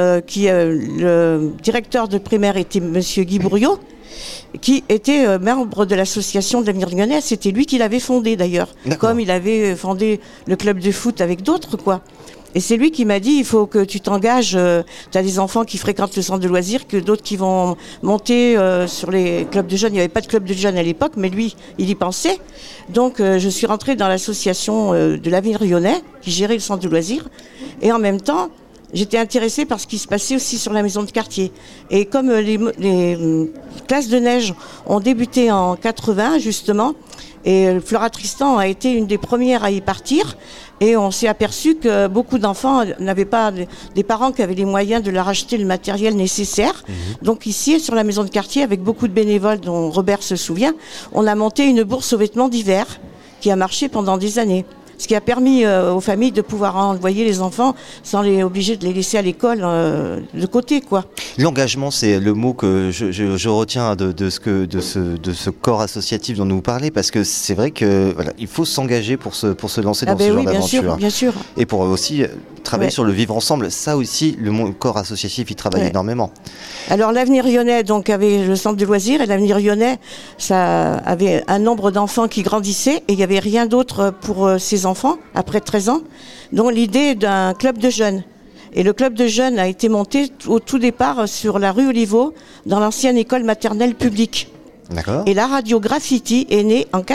Speaker 11: le directeur de primaire était Monsieur Guy Bourriot, qui était membre de l'association de l'Avenir Lyonnais. C'était lui qui l'avait fondé d'ailleurs, comme il avait fondé le club de foot avec d'autres, quoi. Et c'est lui qui m'a dit, il faut que tu t'engages, tu as des enfants qui fréquentent le centre de loisirs, que d'autres qui vont monter sur les clubs de jeunes. Il n'y avait pas de club de jeunes à l'époque, mais lui, il y pensait. Donc je suis rentrée dans l'association de l'Avenir Lyonnais, qui gérait le centre de loisirs. Et en même temps, j'étais intéressée par ce qui se passait aussi sur la maison de quartier. Et comme les classes de neige ont débuté en 80, justement, et Flora Tristan a été une des premières à y partir, et on s'est aperçu que beaucoup d'enfants n'avaient pas des parents qui avaient les moyens de leur acheter le matériel nécessaire. Donc ici, sur la maison de quartier, avec beaucoup de bénévoles dont Robert se souvient, on a monté une bourse aux vêtements d'hiver qui a marché pendant des années. Ce qui a permis aux familles de pouvoir envoyer les enfants sans les obliger de les laisser à l'école de côté, quoi.
Speaker 6: L'engagement, c'est le mot que je retiens de ce corps associatif dont nous parlez, parce que c'est vrai que voilà, il faut s'engager pour se lancer dans ce genre d'aventure.
Speaker 11: Bien sûr.
Speaker 6: Et pour aussi travailler sur le vivre ensemble. Ça aussi, le corps associatif, il travaille énormément.
Speaker 11: Alors l'Avenir Lyonnais donc avait le centre de loisirs, et l'Avenir Lyonnais, ça avait un nombre d'enfants qui grandissait, et il n'y avait rien d'autre pour ces enfants après 13 ans, dont l'idée d'un club de jeunes. Et le club de jeunes a été monté au tout départ sur la rue Oliveau, dans l'ancienne école maternelle publique.
Speaker 6: D'accord.
Speaker 11: Et la radio Graffiti est née en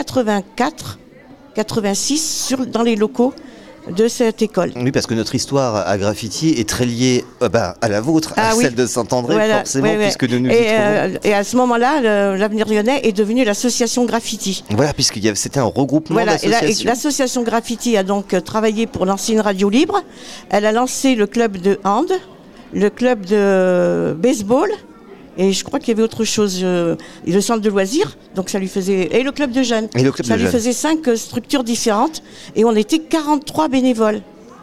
Speaker 11: 86 dans les locaux de cette école.
Speaker 6: Oui, parce que notre histoire à Graffiti est très liée à la vôtre, celle de Saint-André, forcément, puisque nous nous y trouvons.
Speaker 11: Et à ce moment-là, l'Avenir Lyonnais est devenu l'association Graffiti.
Speaker 6: Voilà, c'était un regroupement d'associations.
Speaker 11: L'association Graffiti a donc travaillé pour lancer une radio libre. Elle a lancé le club de hand, le club de baseball, et je crois qu'il y avait autre chose, le centre de loisirs, donc ça lui faisait, et le club de jeunes. Ça lui faisait 5 structures différentes, et on était 43 bénévoles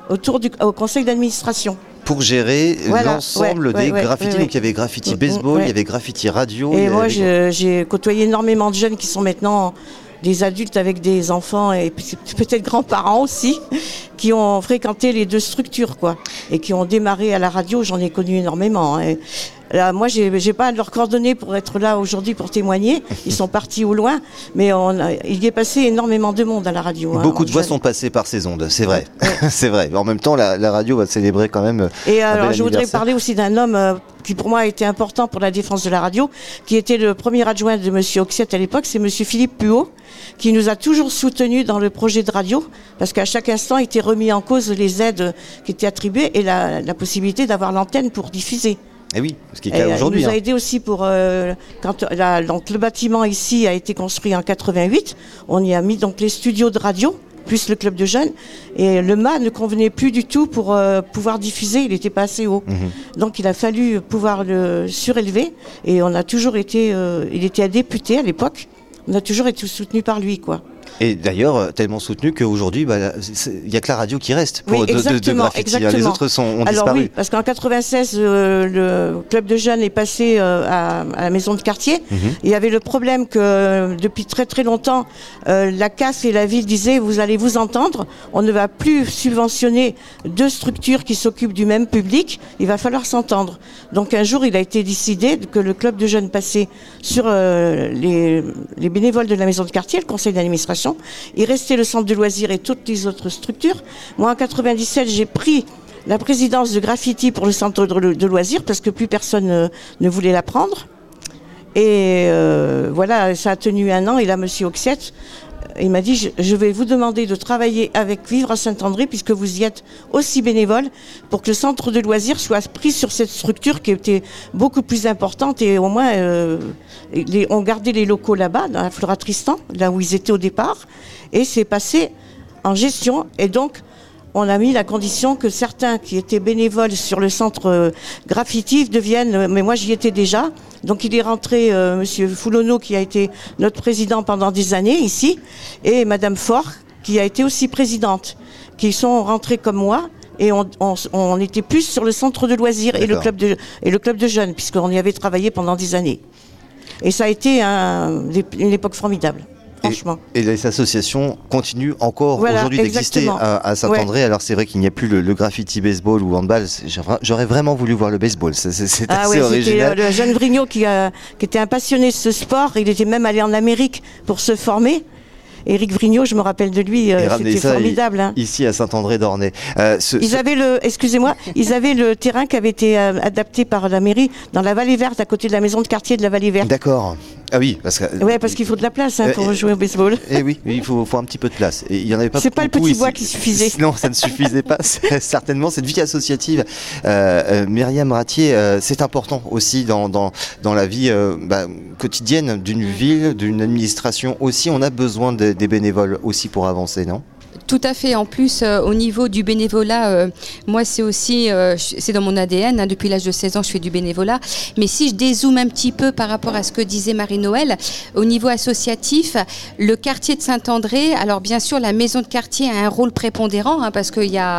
Speaker 11: au conseil d'administration.
Speaker 6: Pour gérer l'ensemble des graffitis. Donc il y avait graffiti baseball, il y avait graffiti radio.
Speaker 11: Et moi j'ai côtoyé énormément de jeunes qui sont maintenant des adultes avec des enfants et peut-être grands-parents aussi, qui ont fréquenté les 2 structures, quoi, et qui ont démarré à la radio. J'en ai connu énormément. Hein. Là, moi, j'ai pas leurs coordonnées pour être là aujourd'hui pour témoigner. Ils sont partis au loin, mais il y est passé énormément de monde à la radio.
Speaker 6: Beaucoup de voix sont passées par ces ondes, c'est vrai. C'est vrai. En même temps, la radio va célébrer quand même.
Speaker 11: Et alors, je voudrais parler aussi d'un homme qui, pour moi, a été important pour la défense de la radio, qui était le premier adjoint de Monsieur Oxiette à l'époque. C'est Monsieur Philippe Puot, qui nous a toujours soutenus dans le projet de radio, parce qu'à chaque instant étaient remis en cause les aides qui étaient attribuées et la possibilité d'avoir l'antenne pour diffuser.
Speaker 6: Et oui, ce qui est cas aujourd'hui.
Speaker 11: Il nous a aidé aussi pour donc le bâtiment ici a été construit en 88. On y a mis donc les studios de radio plus le club de jeunes, et le mât ne convenait plus du tout pour pouvoir diffuser. Il n'était pas assez haut. Donc il a fallu pouvoir le surélever, et on a toujours été. Il était un député à l'époque. On a toujours été soutenu par lui, quoi.
Speaker 6: Et d'ailleurs, tellement soutenu qu'aujourd'hui, il n'y a que la radio qui reste pour de graffiti. Les autres ont disparu.
Speaker 11: Oui, parce qu'en 96, le club de jeunes est passé à la maison de quartier. Il y avait le problème que depuis très très longtemps, la CAF et la ville disaient, vous allez vous entendre, on ne va plus subventionner 2 structures qui s'occupent du même public, il va falloir s'entendre. Donc un jour, il a été décidé que le club de jeunes passait sur les bénévoles de la maison de quartier, le conseil d'administration, administration. Il restait le centre de loisirs et toutes les autres structures. Moi, en 97, j'ai pris la présidence de Graffiti pour le centre de loisirs parce que plus personne ne voulait la prendre. Et voilà, ça a tenu 1 an. Et là, monsieur Oxiette, il m'a dit, je vais vous demander de travailler avec Vivre à Saint-André, puisque vous y êtes aussi bénévole, pour que le centre de loisirs soit pris sur cette structure qui était beaucoup plus importante. Et au moins, on gardait les locaux là-bas, dans la Flora Tristan, là où ils étaient au départ. Et c'est passé en gestion. Et donc, on a mis la condition que certains qui étaient bénévoles sur le centre Graffiti deviennent, mais moi j'y étais déjà, donc il est rentré monsieur Foulonneau qui a été notre président pendant des années ici, et madame Faure qui a été aussi présidente, qui sont rentrés comme moi, et on était plus sur le centre de loisirs et le club de jeunes, puisqu'on y avait travaillé pendant des années. Et ça a été une époque formidable. Franchement.
Speaker 6: Et les associations continuent encore aujourd'hui d'exister à Saint-André. Alors c'est vrai qu'il n'y a plus le graffiti baseball ou handball. J'aurais vraiment voulu voir le baseball. C'est assez original.
Speaker 11: C'était le jeune Vrignot qui était un passionné de ce sport. Il était même allé en Amérique pour se former. Éric Vrignot, je me rappelle de lui, c'était formidable.
Speaker 6: Ici à Saint-André-d'Ornay.
Speaker 11: Ils avaient le terrain qui avait été adapté par la mairie dans la Vallée Verte, à côté de la maison de quartier de la Vallée Verte.
Speaker 6: D'accord. Ah oui, parce
Speaker 11: qu'il faut de la place pour jouer au baseball.
Speaker 6: Et oui, il faut un petit peu de place. Et il y en avait pas.
Speaker 11: C'est pas le petit bois qui suffisait.
Speaker 6: Non, ça ne suffisait pas. Certainement, cette vie associative. Myriam Ratier, c'est important aussi dans la vie quotidienne d'une ville, d'une administration aussi. On a besoin des bénévoles aussi pour avancer, non ?
Speaker 1: Tout à fait. En plus, au niveau du bénévolat, moi, c'est aussi, c'est dans mon ADN. Depuis l'âge de 16 ans, je fais du bénévolat. Mais si je dézoome un petit peu par rapport à ce que disait Marie-Noël, au niveau associatif, le quartier de Saint-André, alors bien sûr, la maison de quartier a un rôle prépondérant, parce qu'il y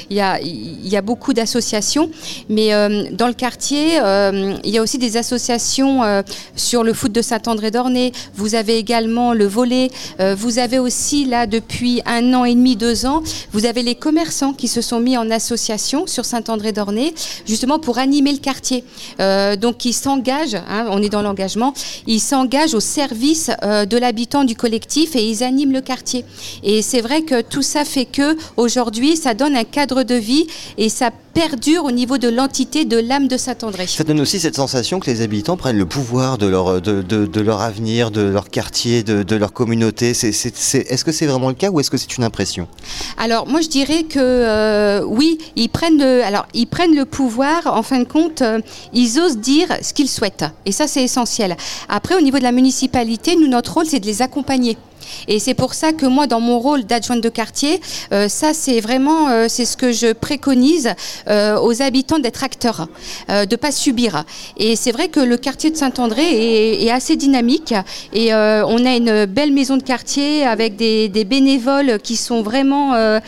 Speaker 1: a beaucoup d'associations. Mais dans le quartier, il y a aussi des associations sur le foot de Saint-André-d'Ornay. Vous avez également le volley. Vous avez aussi, là, depuis 1 an et demi, 2 ans, vous avez les commerçants qui se sont mis en association sur Saint-André-d'Ornay, justement pour animer le quartier. Donc ils s'engagent, on est dans l'engagement, ils s'engagent au service de l'habitant du collectif et ils animent le quartier. Et c'est vrai que tout ça fait que aujourd'hui, ça donne un cadre de vie et ça perdure au niveau de l'entité de l'âme de Saint-André.
Speaker 6: Ça donne aussi cette sensation que les habitants prennent le pouvoir de leur avenir, de leur quartier, de leur communauté. Est-ce que c'est vraiment le cas ou est-ce que c'est une impression ?
Speaker 1: Alors moi je dirais que oui, ils prennent le pouvoir. En fin de compte, ils osent dire ce qu'ils souhaitent. Et ça c'est essentiel. Après au niveau de la municipalité, nous notre rôle c'est de les accompagner. Et c'est pour ça que moi, dans mon rôle d'adjointe de quartier, ça c'est vraiment c'est ce que je préconise aux habitants d'être acteurs, de pas subir. Et c'est vrai que le quartier de Saint-André est assez dynamique et on a une belle maison de quartier avec des bénévoles qui sont vraiment,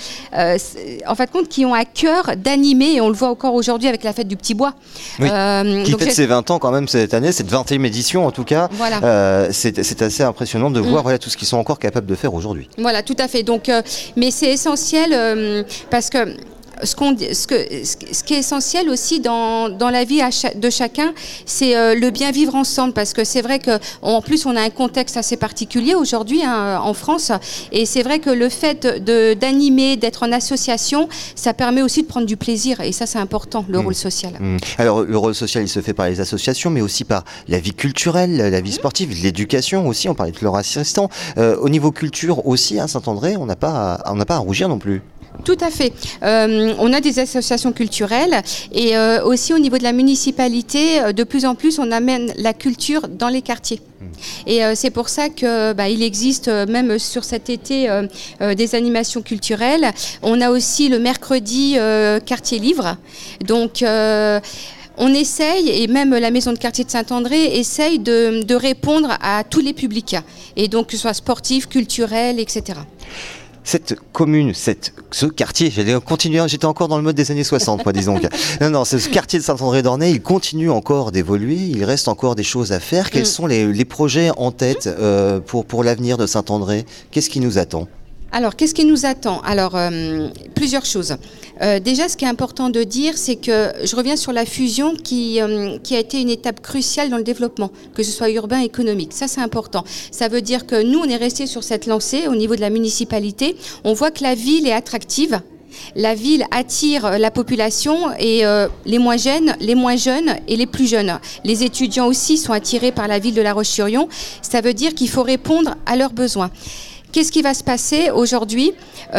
Speaker 1: en fin de compte, qui ont à cœur d'animer. Et on le voit encore aujourd'hui avec la fête du Petit Bois.
Speaker 6: Oui, qui fête ses 20 ans quand même cette année, cette 20e édition en tout cas.
Speaker 1: Voilà.
Speaker 6: C'est assez impressionnant de voir tout ce qu'ils sont encore capables de faire aujourd'hui.
Speaker 1: Voilà, tout à fait. Donc, mais c'est essentiel parce que ce qui est essentiel aussi dans la vie de chacun, c'est le bien vivre ensemble, parce que c'est vrai qu'en plus on a un contexte assez particulier aujourd'hui en France, et c'est vrai que le fait d'animer, d'être en association, ça permet aussi de prendre du plaisir, et ça c'est important, le rôle social.
Speaker 6: Alors le rôle social il se fait par les associations, mais aussi par la vie culturelle, la vie sportive, l'éducation aussi, on parlait de leur assistant. Au niveau culture aussi, à Saint-André, on n'a pas à rougir non plus.
Speaker 1: Tout à fait. On a des associations culturelles et aussi au niveau de la municipalité, de plus en plus, on amène la culture dans les quartiers. Et c'est pour ça que il existe même sur cet été des animations culturelles. On a aussi le mercredi quartier livre. Donc on essaye, et même la maison de quartier de Saint-André essaye de répondre à tous les publics. Et donc que ce soit sportif, culturel, etc.
Speaker 6: Cette commune, ce quartier, j'étais encore dans le mode des années 60, moi, disons. Non, ce quartier de Saint-André-d'Ornay, il continue encore d'évoluer, il reste encore des choses à faire. Quels sont les projets en tête pour l'avenir de Saint-André ? Qu'est-ce qui nous attend ?
Speaker 1: Alors, qu'est-ce qui nous attend? Alors, plusieurs choses. Déjà, ce qui est important de dire, c'est que je reviens sur la fusion qui a été une étape cruciale dans le développement, que ce soit urbain, économique. Ça, c'est important. Ça veut dire que nous, on est resté sur cette lancée au niveau de la municipalité. On voit que la ville est attractive. La ville attire la population et les moins jeunes et les plus jeunes. Les étudiants aussi sont attirés par la ville de La Roche-sur-Yon. Ça veut dire qu'il faut répondre à leurs besoins. Qu'est-ce qui va se passer aujourd'hui?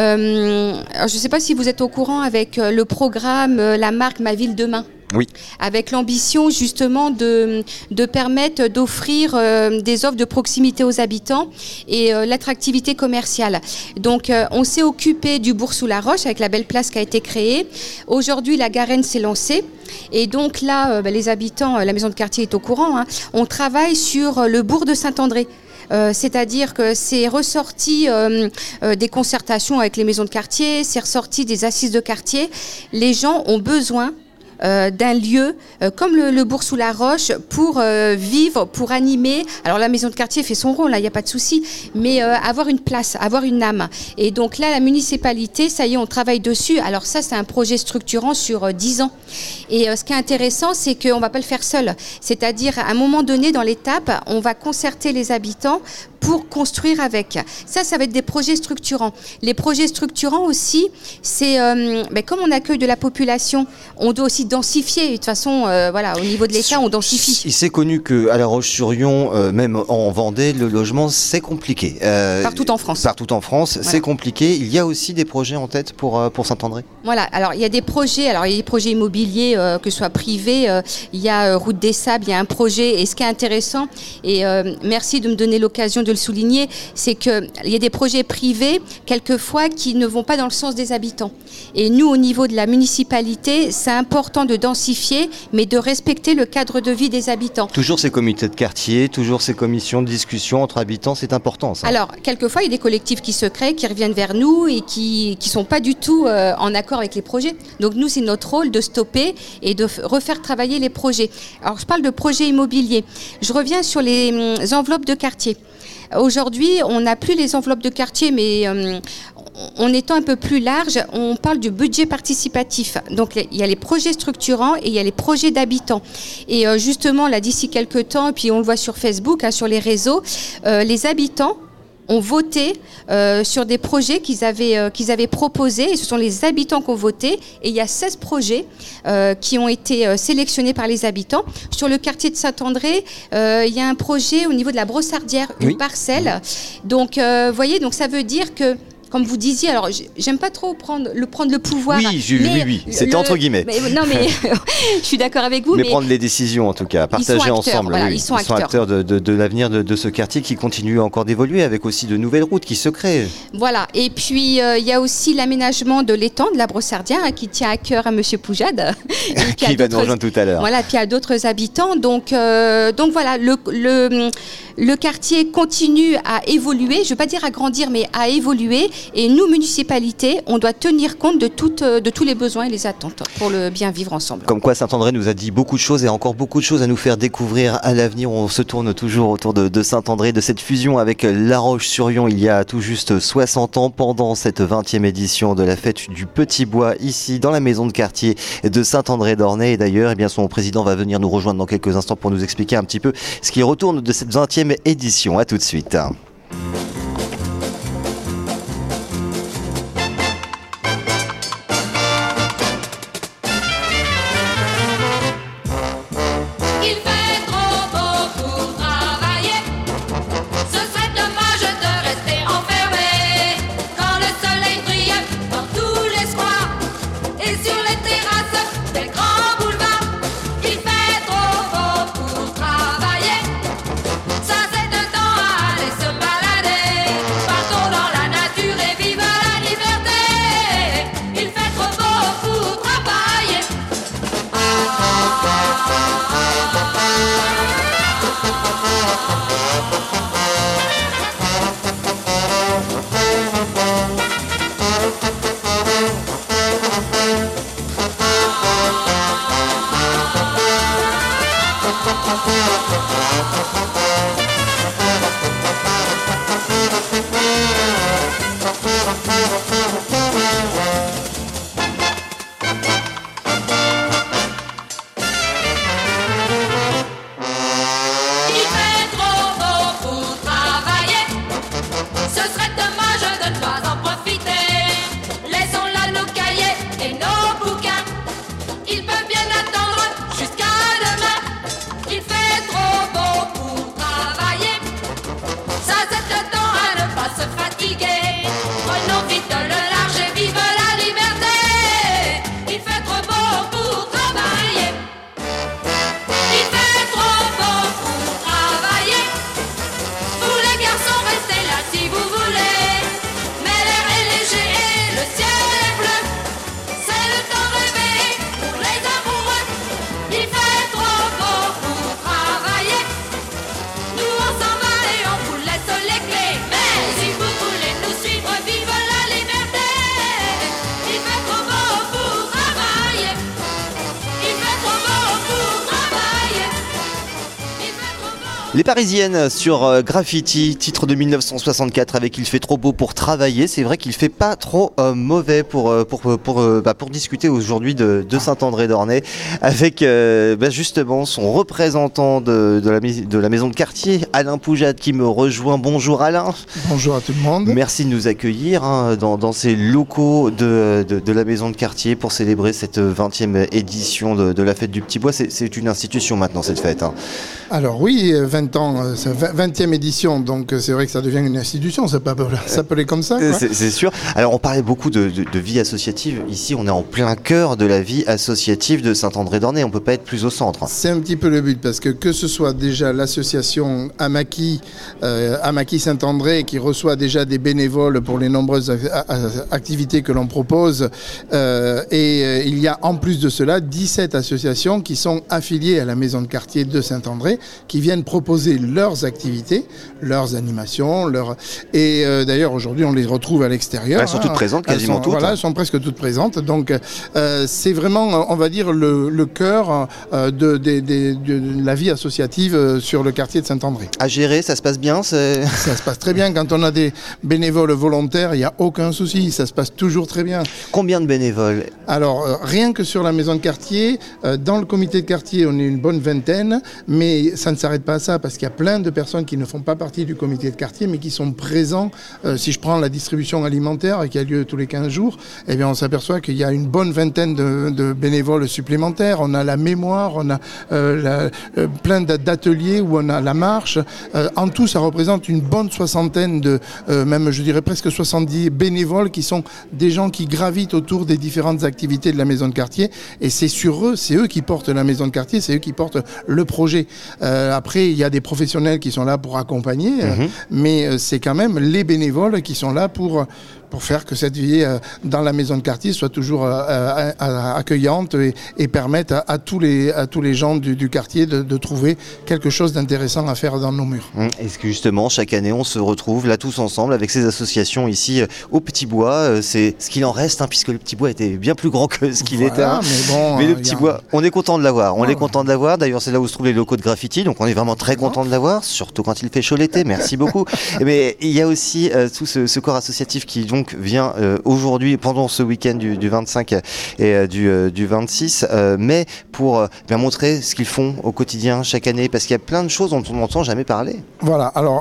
Speaker 1: Je ne sais pas si vous êtes au courant avec le programme La marque Ma Ville Demain.
Speaker 6: Oui.
Speaker 1: Avec l'ambition justement de permettre d'offrir des offres de proximité aux habitants et l'attractivité commerciale. Donc on s'est occupé du Bourg-sous-la-Roche avec la belle place qui a été créée. Aujourd'hui la Garenne s'est lancée et donc là les habitants, la maison de quartier est au courant, hein, on travaille sur le bourg de Saint-André. C'est-à-dire que c'est ressorti des concertations avec les maisons de quartier, c'est ressorti des assises de quartier. Les gens ont besoin d'un lieu comme le Bourg-sous-la-Roche pour vivre, pour animer. Alors la maison de quartier fait son rôle, il n'y a pas de souci, mais avoir une place, avoir une âme. Et donc là, la municipalité, ça y est, on travaille dessus. Alors ça, c'est un projet structurant sur 10 ans. Et ce qui est intéressant, c'est qu'on ne va pas le faire seul. C'est-à-dire, à un moment donné, dans l'étape, on va concerter les habitants pour construire avec. Ça va être des projets structurants. Les projets structurants aussi, c'est comme on accueille de la population, on doit aussi densifier. De toute façon, au niveau de l'État, on densifie.
Speaker 6: Il s'est connu qu'à La Roche-sur-Yon, même en Vendée, le logement, c'est compliqué.
Speaker 1: Partout en France.
Speaker 6: Partout en France, voilà. C'est compliqué. Il y a aussi des projets en tête pour Saint-André? Voilà,
Speaker 1: alors il y a des projets, il y a des projets immobiliers, que ce soit privés, il y a Route des Sables, il y a un projet, et ce qui est intéressant, et merci de me donner l'occasion de le souligner, c'est qu'il y a des projets privés, quelquefois, qui ne vont pas dans le sens des habitants. Et nous, au niveau de la municipalité, c'est important de densifier, mais de respecter le cadre de vie des habitants.
Speaker 6: Toujours ces comités de quartier, toujours ces commissions de discussion entre habitants, c'est important ça.
Speaker 1: Alors, quelquefois, il y a des collectifs qui se créent, qui reviennent vers nous et qui sont pas du tout en accord avec les projets. Donc nous, c'est notre rôle de stopper et de refaire travailler les projets. Alors, je parle de projets immobiliers. Je reviens sur les enveloppes de quartier. Aujourd'hui, on n'a plus les enveloppes de quartier, mais en étant un peu plus large, on parle du budget participatif. Donc, il y a les projets structurants et il y a les projets d'habitants. Et justement, là, d'ici quelques temps, et puis on le voit sur Facebook, sur les réseaux, les habitants ont voté sur des projets qu'ils avaient proposés, et ce sont les habitants qui ont voté, et il y a 16 projets qui ont été sélectionnés par les habitants. Sur le quartier de Saint-André, il y a un projet au niveau de la Brossardière, une parcelle. Donc, vous voyez, donc ça veut dire que, comme vous disiez, alors j'aime pas trop prendre le pouvoir.
Speaker 6: Oui, oui, c'était entre guillemets.
Speaker 1: Non, mais je suis d'accord avec vous.
Speaker 6: Mais prendre les décisions en tout cas, partager ensemble.
Speaker 1: Voilà,
Speaker 6: oui.
Speaker 1: Ils sont acteurs
Speaker 6: de l'avenir de ce quartier qui continue encore d'évoluer avec aussi de nouvelles routes qui se créent.
Speaker 1: Voilà, et puis il y a aussi l'aménagement de l'étang de la Brossardière qui tient à cœur à Monsieur Poujade.
Speaker 6: qui va nous rejoindre tout à l'heure.
Speaker 1: Voilà, puis à d'autres habitants. Donc voilà, le quartier continue à évoluer, je ne veux pas dire à grandir, mais à évoluer. Et nous, municipalités, on doit tenir compte de tous les besoins et les attentes pour le bien vivre ensemble.
Speaker 6: Comme quoi Saint-André nous a dit beaucoup de choses et encore beaucoup de choses à nous faire découvrir à l'avenir. On se tourne toujours autour de Saint-André, de cette fusion avec La Roche-sur-Yon il y a tout juste 60 ans, pendant cette 20e édition de la fête du Petit Bois, ici dans la maison de quartier de Saint-André-d'Ornay. Et d'ailleurs, son président va venir nous rejoindre dans quelques instants pour nous expliquer un petit peu ce qui retourne de cette 20e édition. À tout de suite. Les Parisiennes sur Graffiti, titre de 1964 avec Il fait trop beau pour travailler. C'est vrai qu'il fait pas trop mauvais pour discuter aujourd'hui de Saint-André-d'Ornay avec justement son représentant de la maison de quartier, Alain Poujade, qui me rejoint. Bonjour Alain.
Speaker 12: Bonjour à tout le monde.
Speaker 6: Merci de nous accueillir dans ces locaux de la maison de quartier pour célébrer cette 20e édition de la fête du Petit Bois. C'est une institution maintenant, cette fête.
Speaker 12: Alors oui, 20 ans, c'est 20e édition, donc c'est vrai que ça devient une institution, ça peut s'appeler comme ça, quoi.
Speaker 6: C'est sûr. Alors on parlait beaucoup de vie associative. Ici, on est en plein cœur de la vie associative de Saint-André-d'Ornay. On ne peut pas être plus au centre.
Speaker 12: C'est un petit peu le but, parce que ce soit déjà l'association Amaki Saint-André, qui reçoit déjà des bénévoles pour les nombreuses activités que l'on propose, et il y a en plus de cela 17 associations qui sont affiliées à la maison de quartier de Saint-André, qui viennent proposer leurs activités, leurs animations, et d'ailleurs aujourd'hui on les retrouve à l'extérieur.
Speaker 6: Elles sont toutes présentes, quasiment toutes.
Speaker 12: Voilà, elles sont presque toutes présentes. Donc c'est vraiment, on va dire, le cœur de la vie associative sur le quartier de Saint-André.
Speaker 6: À gérer, ça se passe bien? Ça
Speaker 12: se passe très bien. Quand on a des bénévoles volontaires, il n'y a aucun souci. Ça se passe toujours très bien.
Speaker 6: Combien de bénévoles?
Speaker 12: Alors, rien que sur la maison de quartier, dans le comité de quartier, on est une bonne vingtaine, mais ça ne s'arrête pas à ça, parce qu'il y a plein de personnes qui ne font pas partie du comité de quartier, mais qui sont présents. Si je prends la distribution alimentaire qui a lieu tous les 15 jours, eh bien, on s'aperçoit qu'il y a une bonne vingtaine de bénévoles supplémentaires. On a la mémoire, on a plein d'ateliers où on a la marche. En tout, ça représente une bonne soixantaine même je dirais presque 70 bénévoles qui sont des gens qui gravitent autour des différentes activités de la maison de quartier. Et c'est eux qui portent la maison de quartier, c'est eux qui portent le projet. Après, il y a des professionnels qui sont là pour accompagner, mais c'est quand même les bénévoles qui sont là pour faire que cette vie dans la maison de quartier soit toujours accueillante et permette à tous les gens du quartier de trouver quelque chose d'intéressant à faire dans nos murs.
Speaker 6: Est-ce que justement, chaque année, on se retrouve là tous ensemble avec ces associations ici au Petit Bois? C'est ce qu'il en reste, puisque le Petit Bois était bien plus grand que ce qu'il était. Mais le Petit Bois, on est content de l'avoir. On est content de l'avoir. D'ailleurs, c'est là où se trouvent les locaux de Graffiti, donc on est vraiment très content de l'avoir, surtout quand il fait chaud l'été. Merci beaucoup. Mais il y a aussi tout ce corps associatif qui donc vient aujourd'hui, pendant ce week-end du 25 et du 26 mai, pour bien montrer ce qu'ils font au quotidien chaque année, parce qu'il y a plein de choses dont on n'entend jamais parler.
Speaker 12: Voilà, alors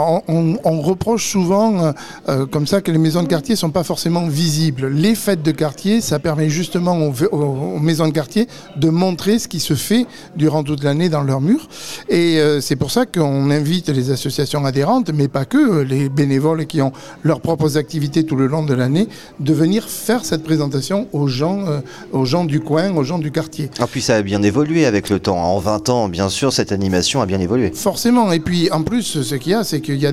Speaker 12: on reproche souvent comme ça que les maisons de quartier ne sont pas forcément visibles. Les fêtes de quartier, ça permet justement aux maisons de quartier de montrer ce qui se fait durant toute l'année dans leurs murs, et c'est pour ça qu'on invite les associations adhérentes, mais pas que, les bénévoles qui ont leurs propres activités tout le long de l'année, de venir faire cette présentation aux gens du coin, aux gens du quartier.
Speaker 6: Et puis ça a bien évolué avec le temps. En 20 ans, bien sûr, cette animation a bien évolué.
Speaker 12: Forcément. Et puis en plus, ce qu'il y a, c'est qu'il y a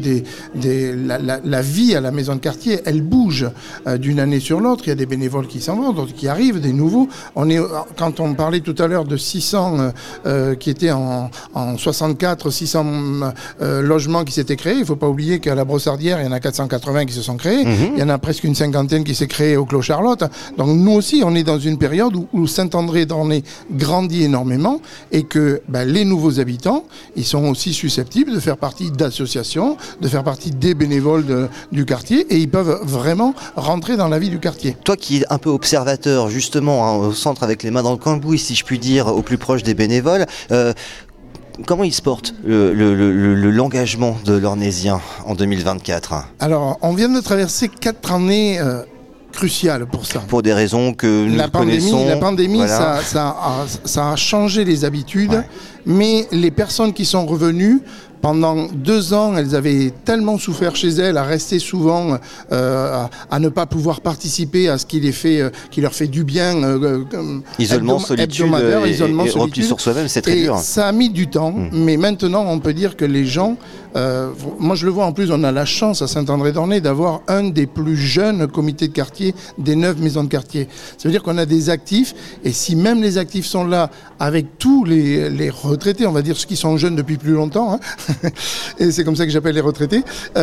Speaker 12: la vie à la maison de quartier, elle bouge d'une année sur l'autre. Il y a des bénévoles qui s'en vont, d'autres qui arrivent, des nouveaux. Quand on parlait tout à l'heure de 600 qui étaient en 64, 600 logements qui s'étaient créés, il ne faut pas oublier qu'à la Brossardière, il y en a 480 qui se sont créés. Il y en a presque une cinquantaine qui s'est créée au Clos Charlotte. Donc nous aussi, on est dans une période où Saint-André-d'Ornay grandit énormément, et que les nouveaux habitants, ils sont aussi susceptibles de faire partie d'associations, de faire partie des bénévoles du quartier, et ils peuvent vraiment rentrer dans la vie du quartier.
Speaker 6: Toi qui es un peu observateur justement au centre, avec les mains dans le cambouis, si je puis dire, au plus proche des bénévoles, comment ils se portent l'engagement de l'Ornaisien en 2024?
Speaker 12: Alors, on vient de traverser 4 années cruciales pour ça.
Speaker 6: Pour des raisons que nous connaissons.
Speaker 12: La pandémie,
Speaker 6: voilà.
Speaker 12: ça a changé les habitudes, mais les personnes qui sont revenues, pendant 2 ans, elles avaient tellement souffert chez elles, à rester souvent, à ne pas pouvoir participer à ce qui leur fait du bien.
Speaker 6: Isolement, solitude et repli sur soi-même, c'est très dur.
Speaker 12: Ça a mis du temps, mais maintenant, on peut dire que les gens... moi, je le vois en plus, on a la chance à Saint-André-d'Ornay d'avoir un des plus jeunes comités de quartier des 9 maisons de quartier. Ça veut dire qu'on a des actifs, et si même les actifs sont là, avec tous les retraités, on va dire ceux qui sont jeunes depuis plus longtemps, et c'est comme ça que j'appelle les retraités,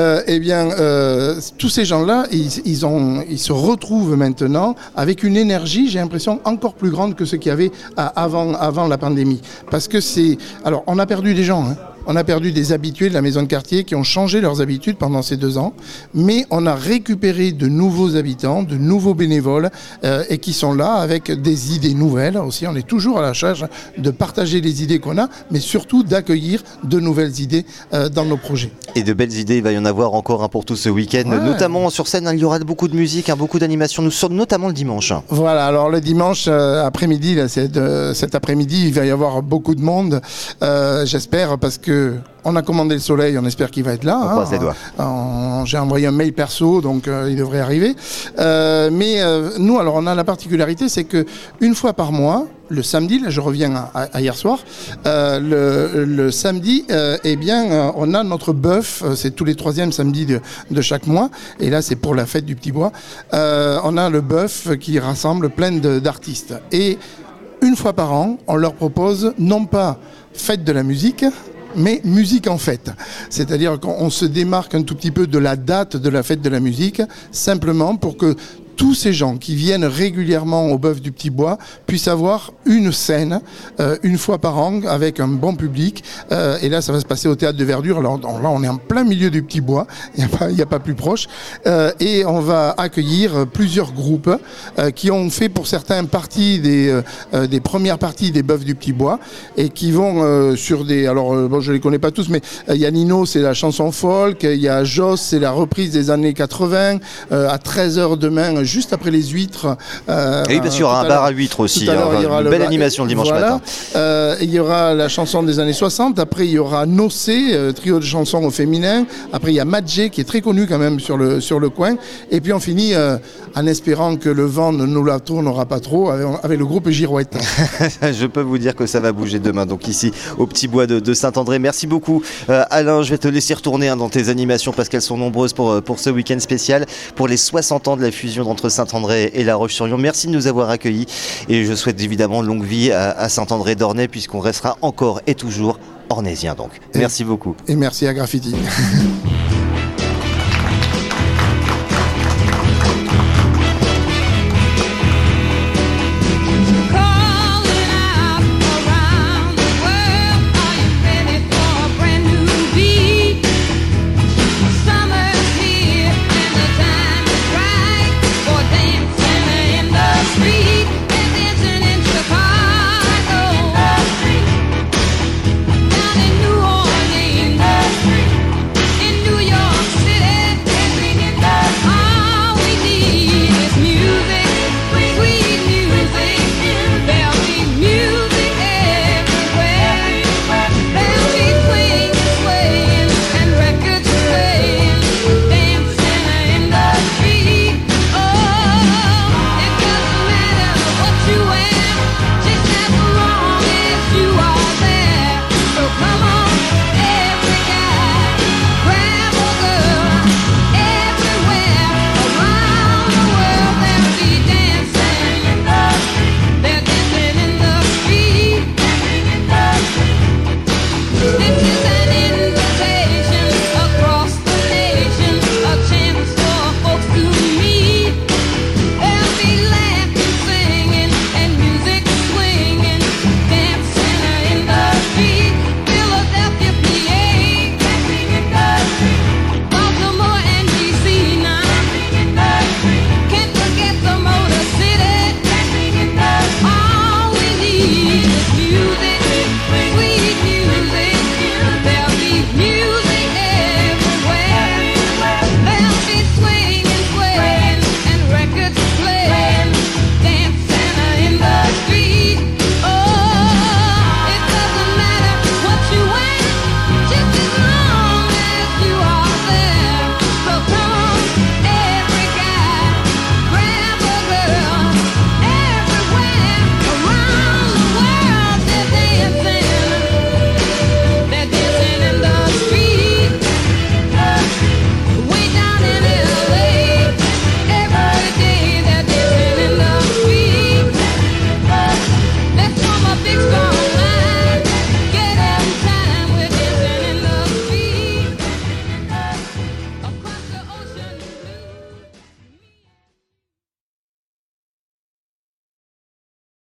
Speaker 12: tous ces gens-là, ils se retrouvent maintenant avec une énergie, j'ai l'impression, encore plus grande que ce qu'il y avait avant la pandémie. Parce que alors on a perdu des gens, On a perdu des habitués de la maison de quartier qui ont changé leurs habitudes pendant ces 2 ans, mais on a récupéré de nouveaux habitants, de nouveaux bénévoles et qui sont là avec des idées nouvelles aussi. On est toujours à la charge de partager les idées qu'on a, mais surtout d'accueillir de nouvelles idées dans nos projets.
Speaker 6: Et de belles idées, il va y en avoir encore pour tout ce week-end, notamment sur scène, il y aura beaucoup de musique, beaucoup d'animations, nous sommes notamment le dimanche.
Speaker 12: Voilà, alors le dimanche après-midi, là, cet après-midi, il va y avoir beaucoup de monde, j'espère, parce que on a commandé le soleil, on espère qu'il va être là.
Speaker 6: On croise les doigts.
Speaker 12: J'ai envoyé un mail perso, donc il devrait arriver. Mais nous, alors on a la particularité, c'est que une fois par mois, le samedi, là je reviens à hier soir, le samedi, eh bien, on a notre bœuf, c'est tous les 3e samedis de chaque mois, et là c'est pour la fête du Petit Bois. On a le bœuf qui rassemble plein d'artistes. Et une fois par an, on leur propose non pas fête de la musique, mais musique en fête. C'est-à-dire qu'on se démarque un tout petit peu de la date de la fête de la musique, simplement pour que tous ces gens qui viennent régulièrement au Bœuf du Petit Bois puissent avoir une scène une fois par an avec un bon public. Et là, ça va se passer au Théâtre de Verdure. Alors, là, on est en plein milieu du Petit Bois. Il n'y a pas plus proche. Et on va accueillir plusieurs groupes qui ont fait pour certains partie des premières parties des Bœufs du Petit Bois et qui vont sur des... Alors, bon, je ne les connais pas tous, mais il y a Nino, c'est la chanson folk. Il y a Joss, c'est la reprise des années 80. À 13h demain, juste après les huîtres.
Speaker 6: Et oui, parce qu'il y aura un bar à huîtres aussi. Une belle animation le dimanche matin.
Speaker 12: Il y aura la chanson des années 60. Après, il y aura Nocé, trio de chansons au féminin. Après, il y a Madjé, qui est très connu quand même sur le coin. Et puis, on finit en espérant que le vent ne nous la tournera pas trop avec le groupe Girouette.
Speaker 6: Je peux vous dire que ça va bouger demain, donc ici au Petit Bois de Saint-André. Merci beaucoup Alain, je vais te laisser retourner dans tes animations parce qu'elles sont nombreuses pour ce week-end spécial, pour les 60 ans de la fusion entre Saint-André et La Roche-sur-Yon. Merci de nous avoir accueillis et je souhaite évidemment longue vie à Saint-André-d'Ornay puisqu'on restera encore et toujours ornésien donc. Merci beaucoup.
Speaker 12: Et merci à Graffiti.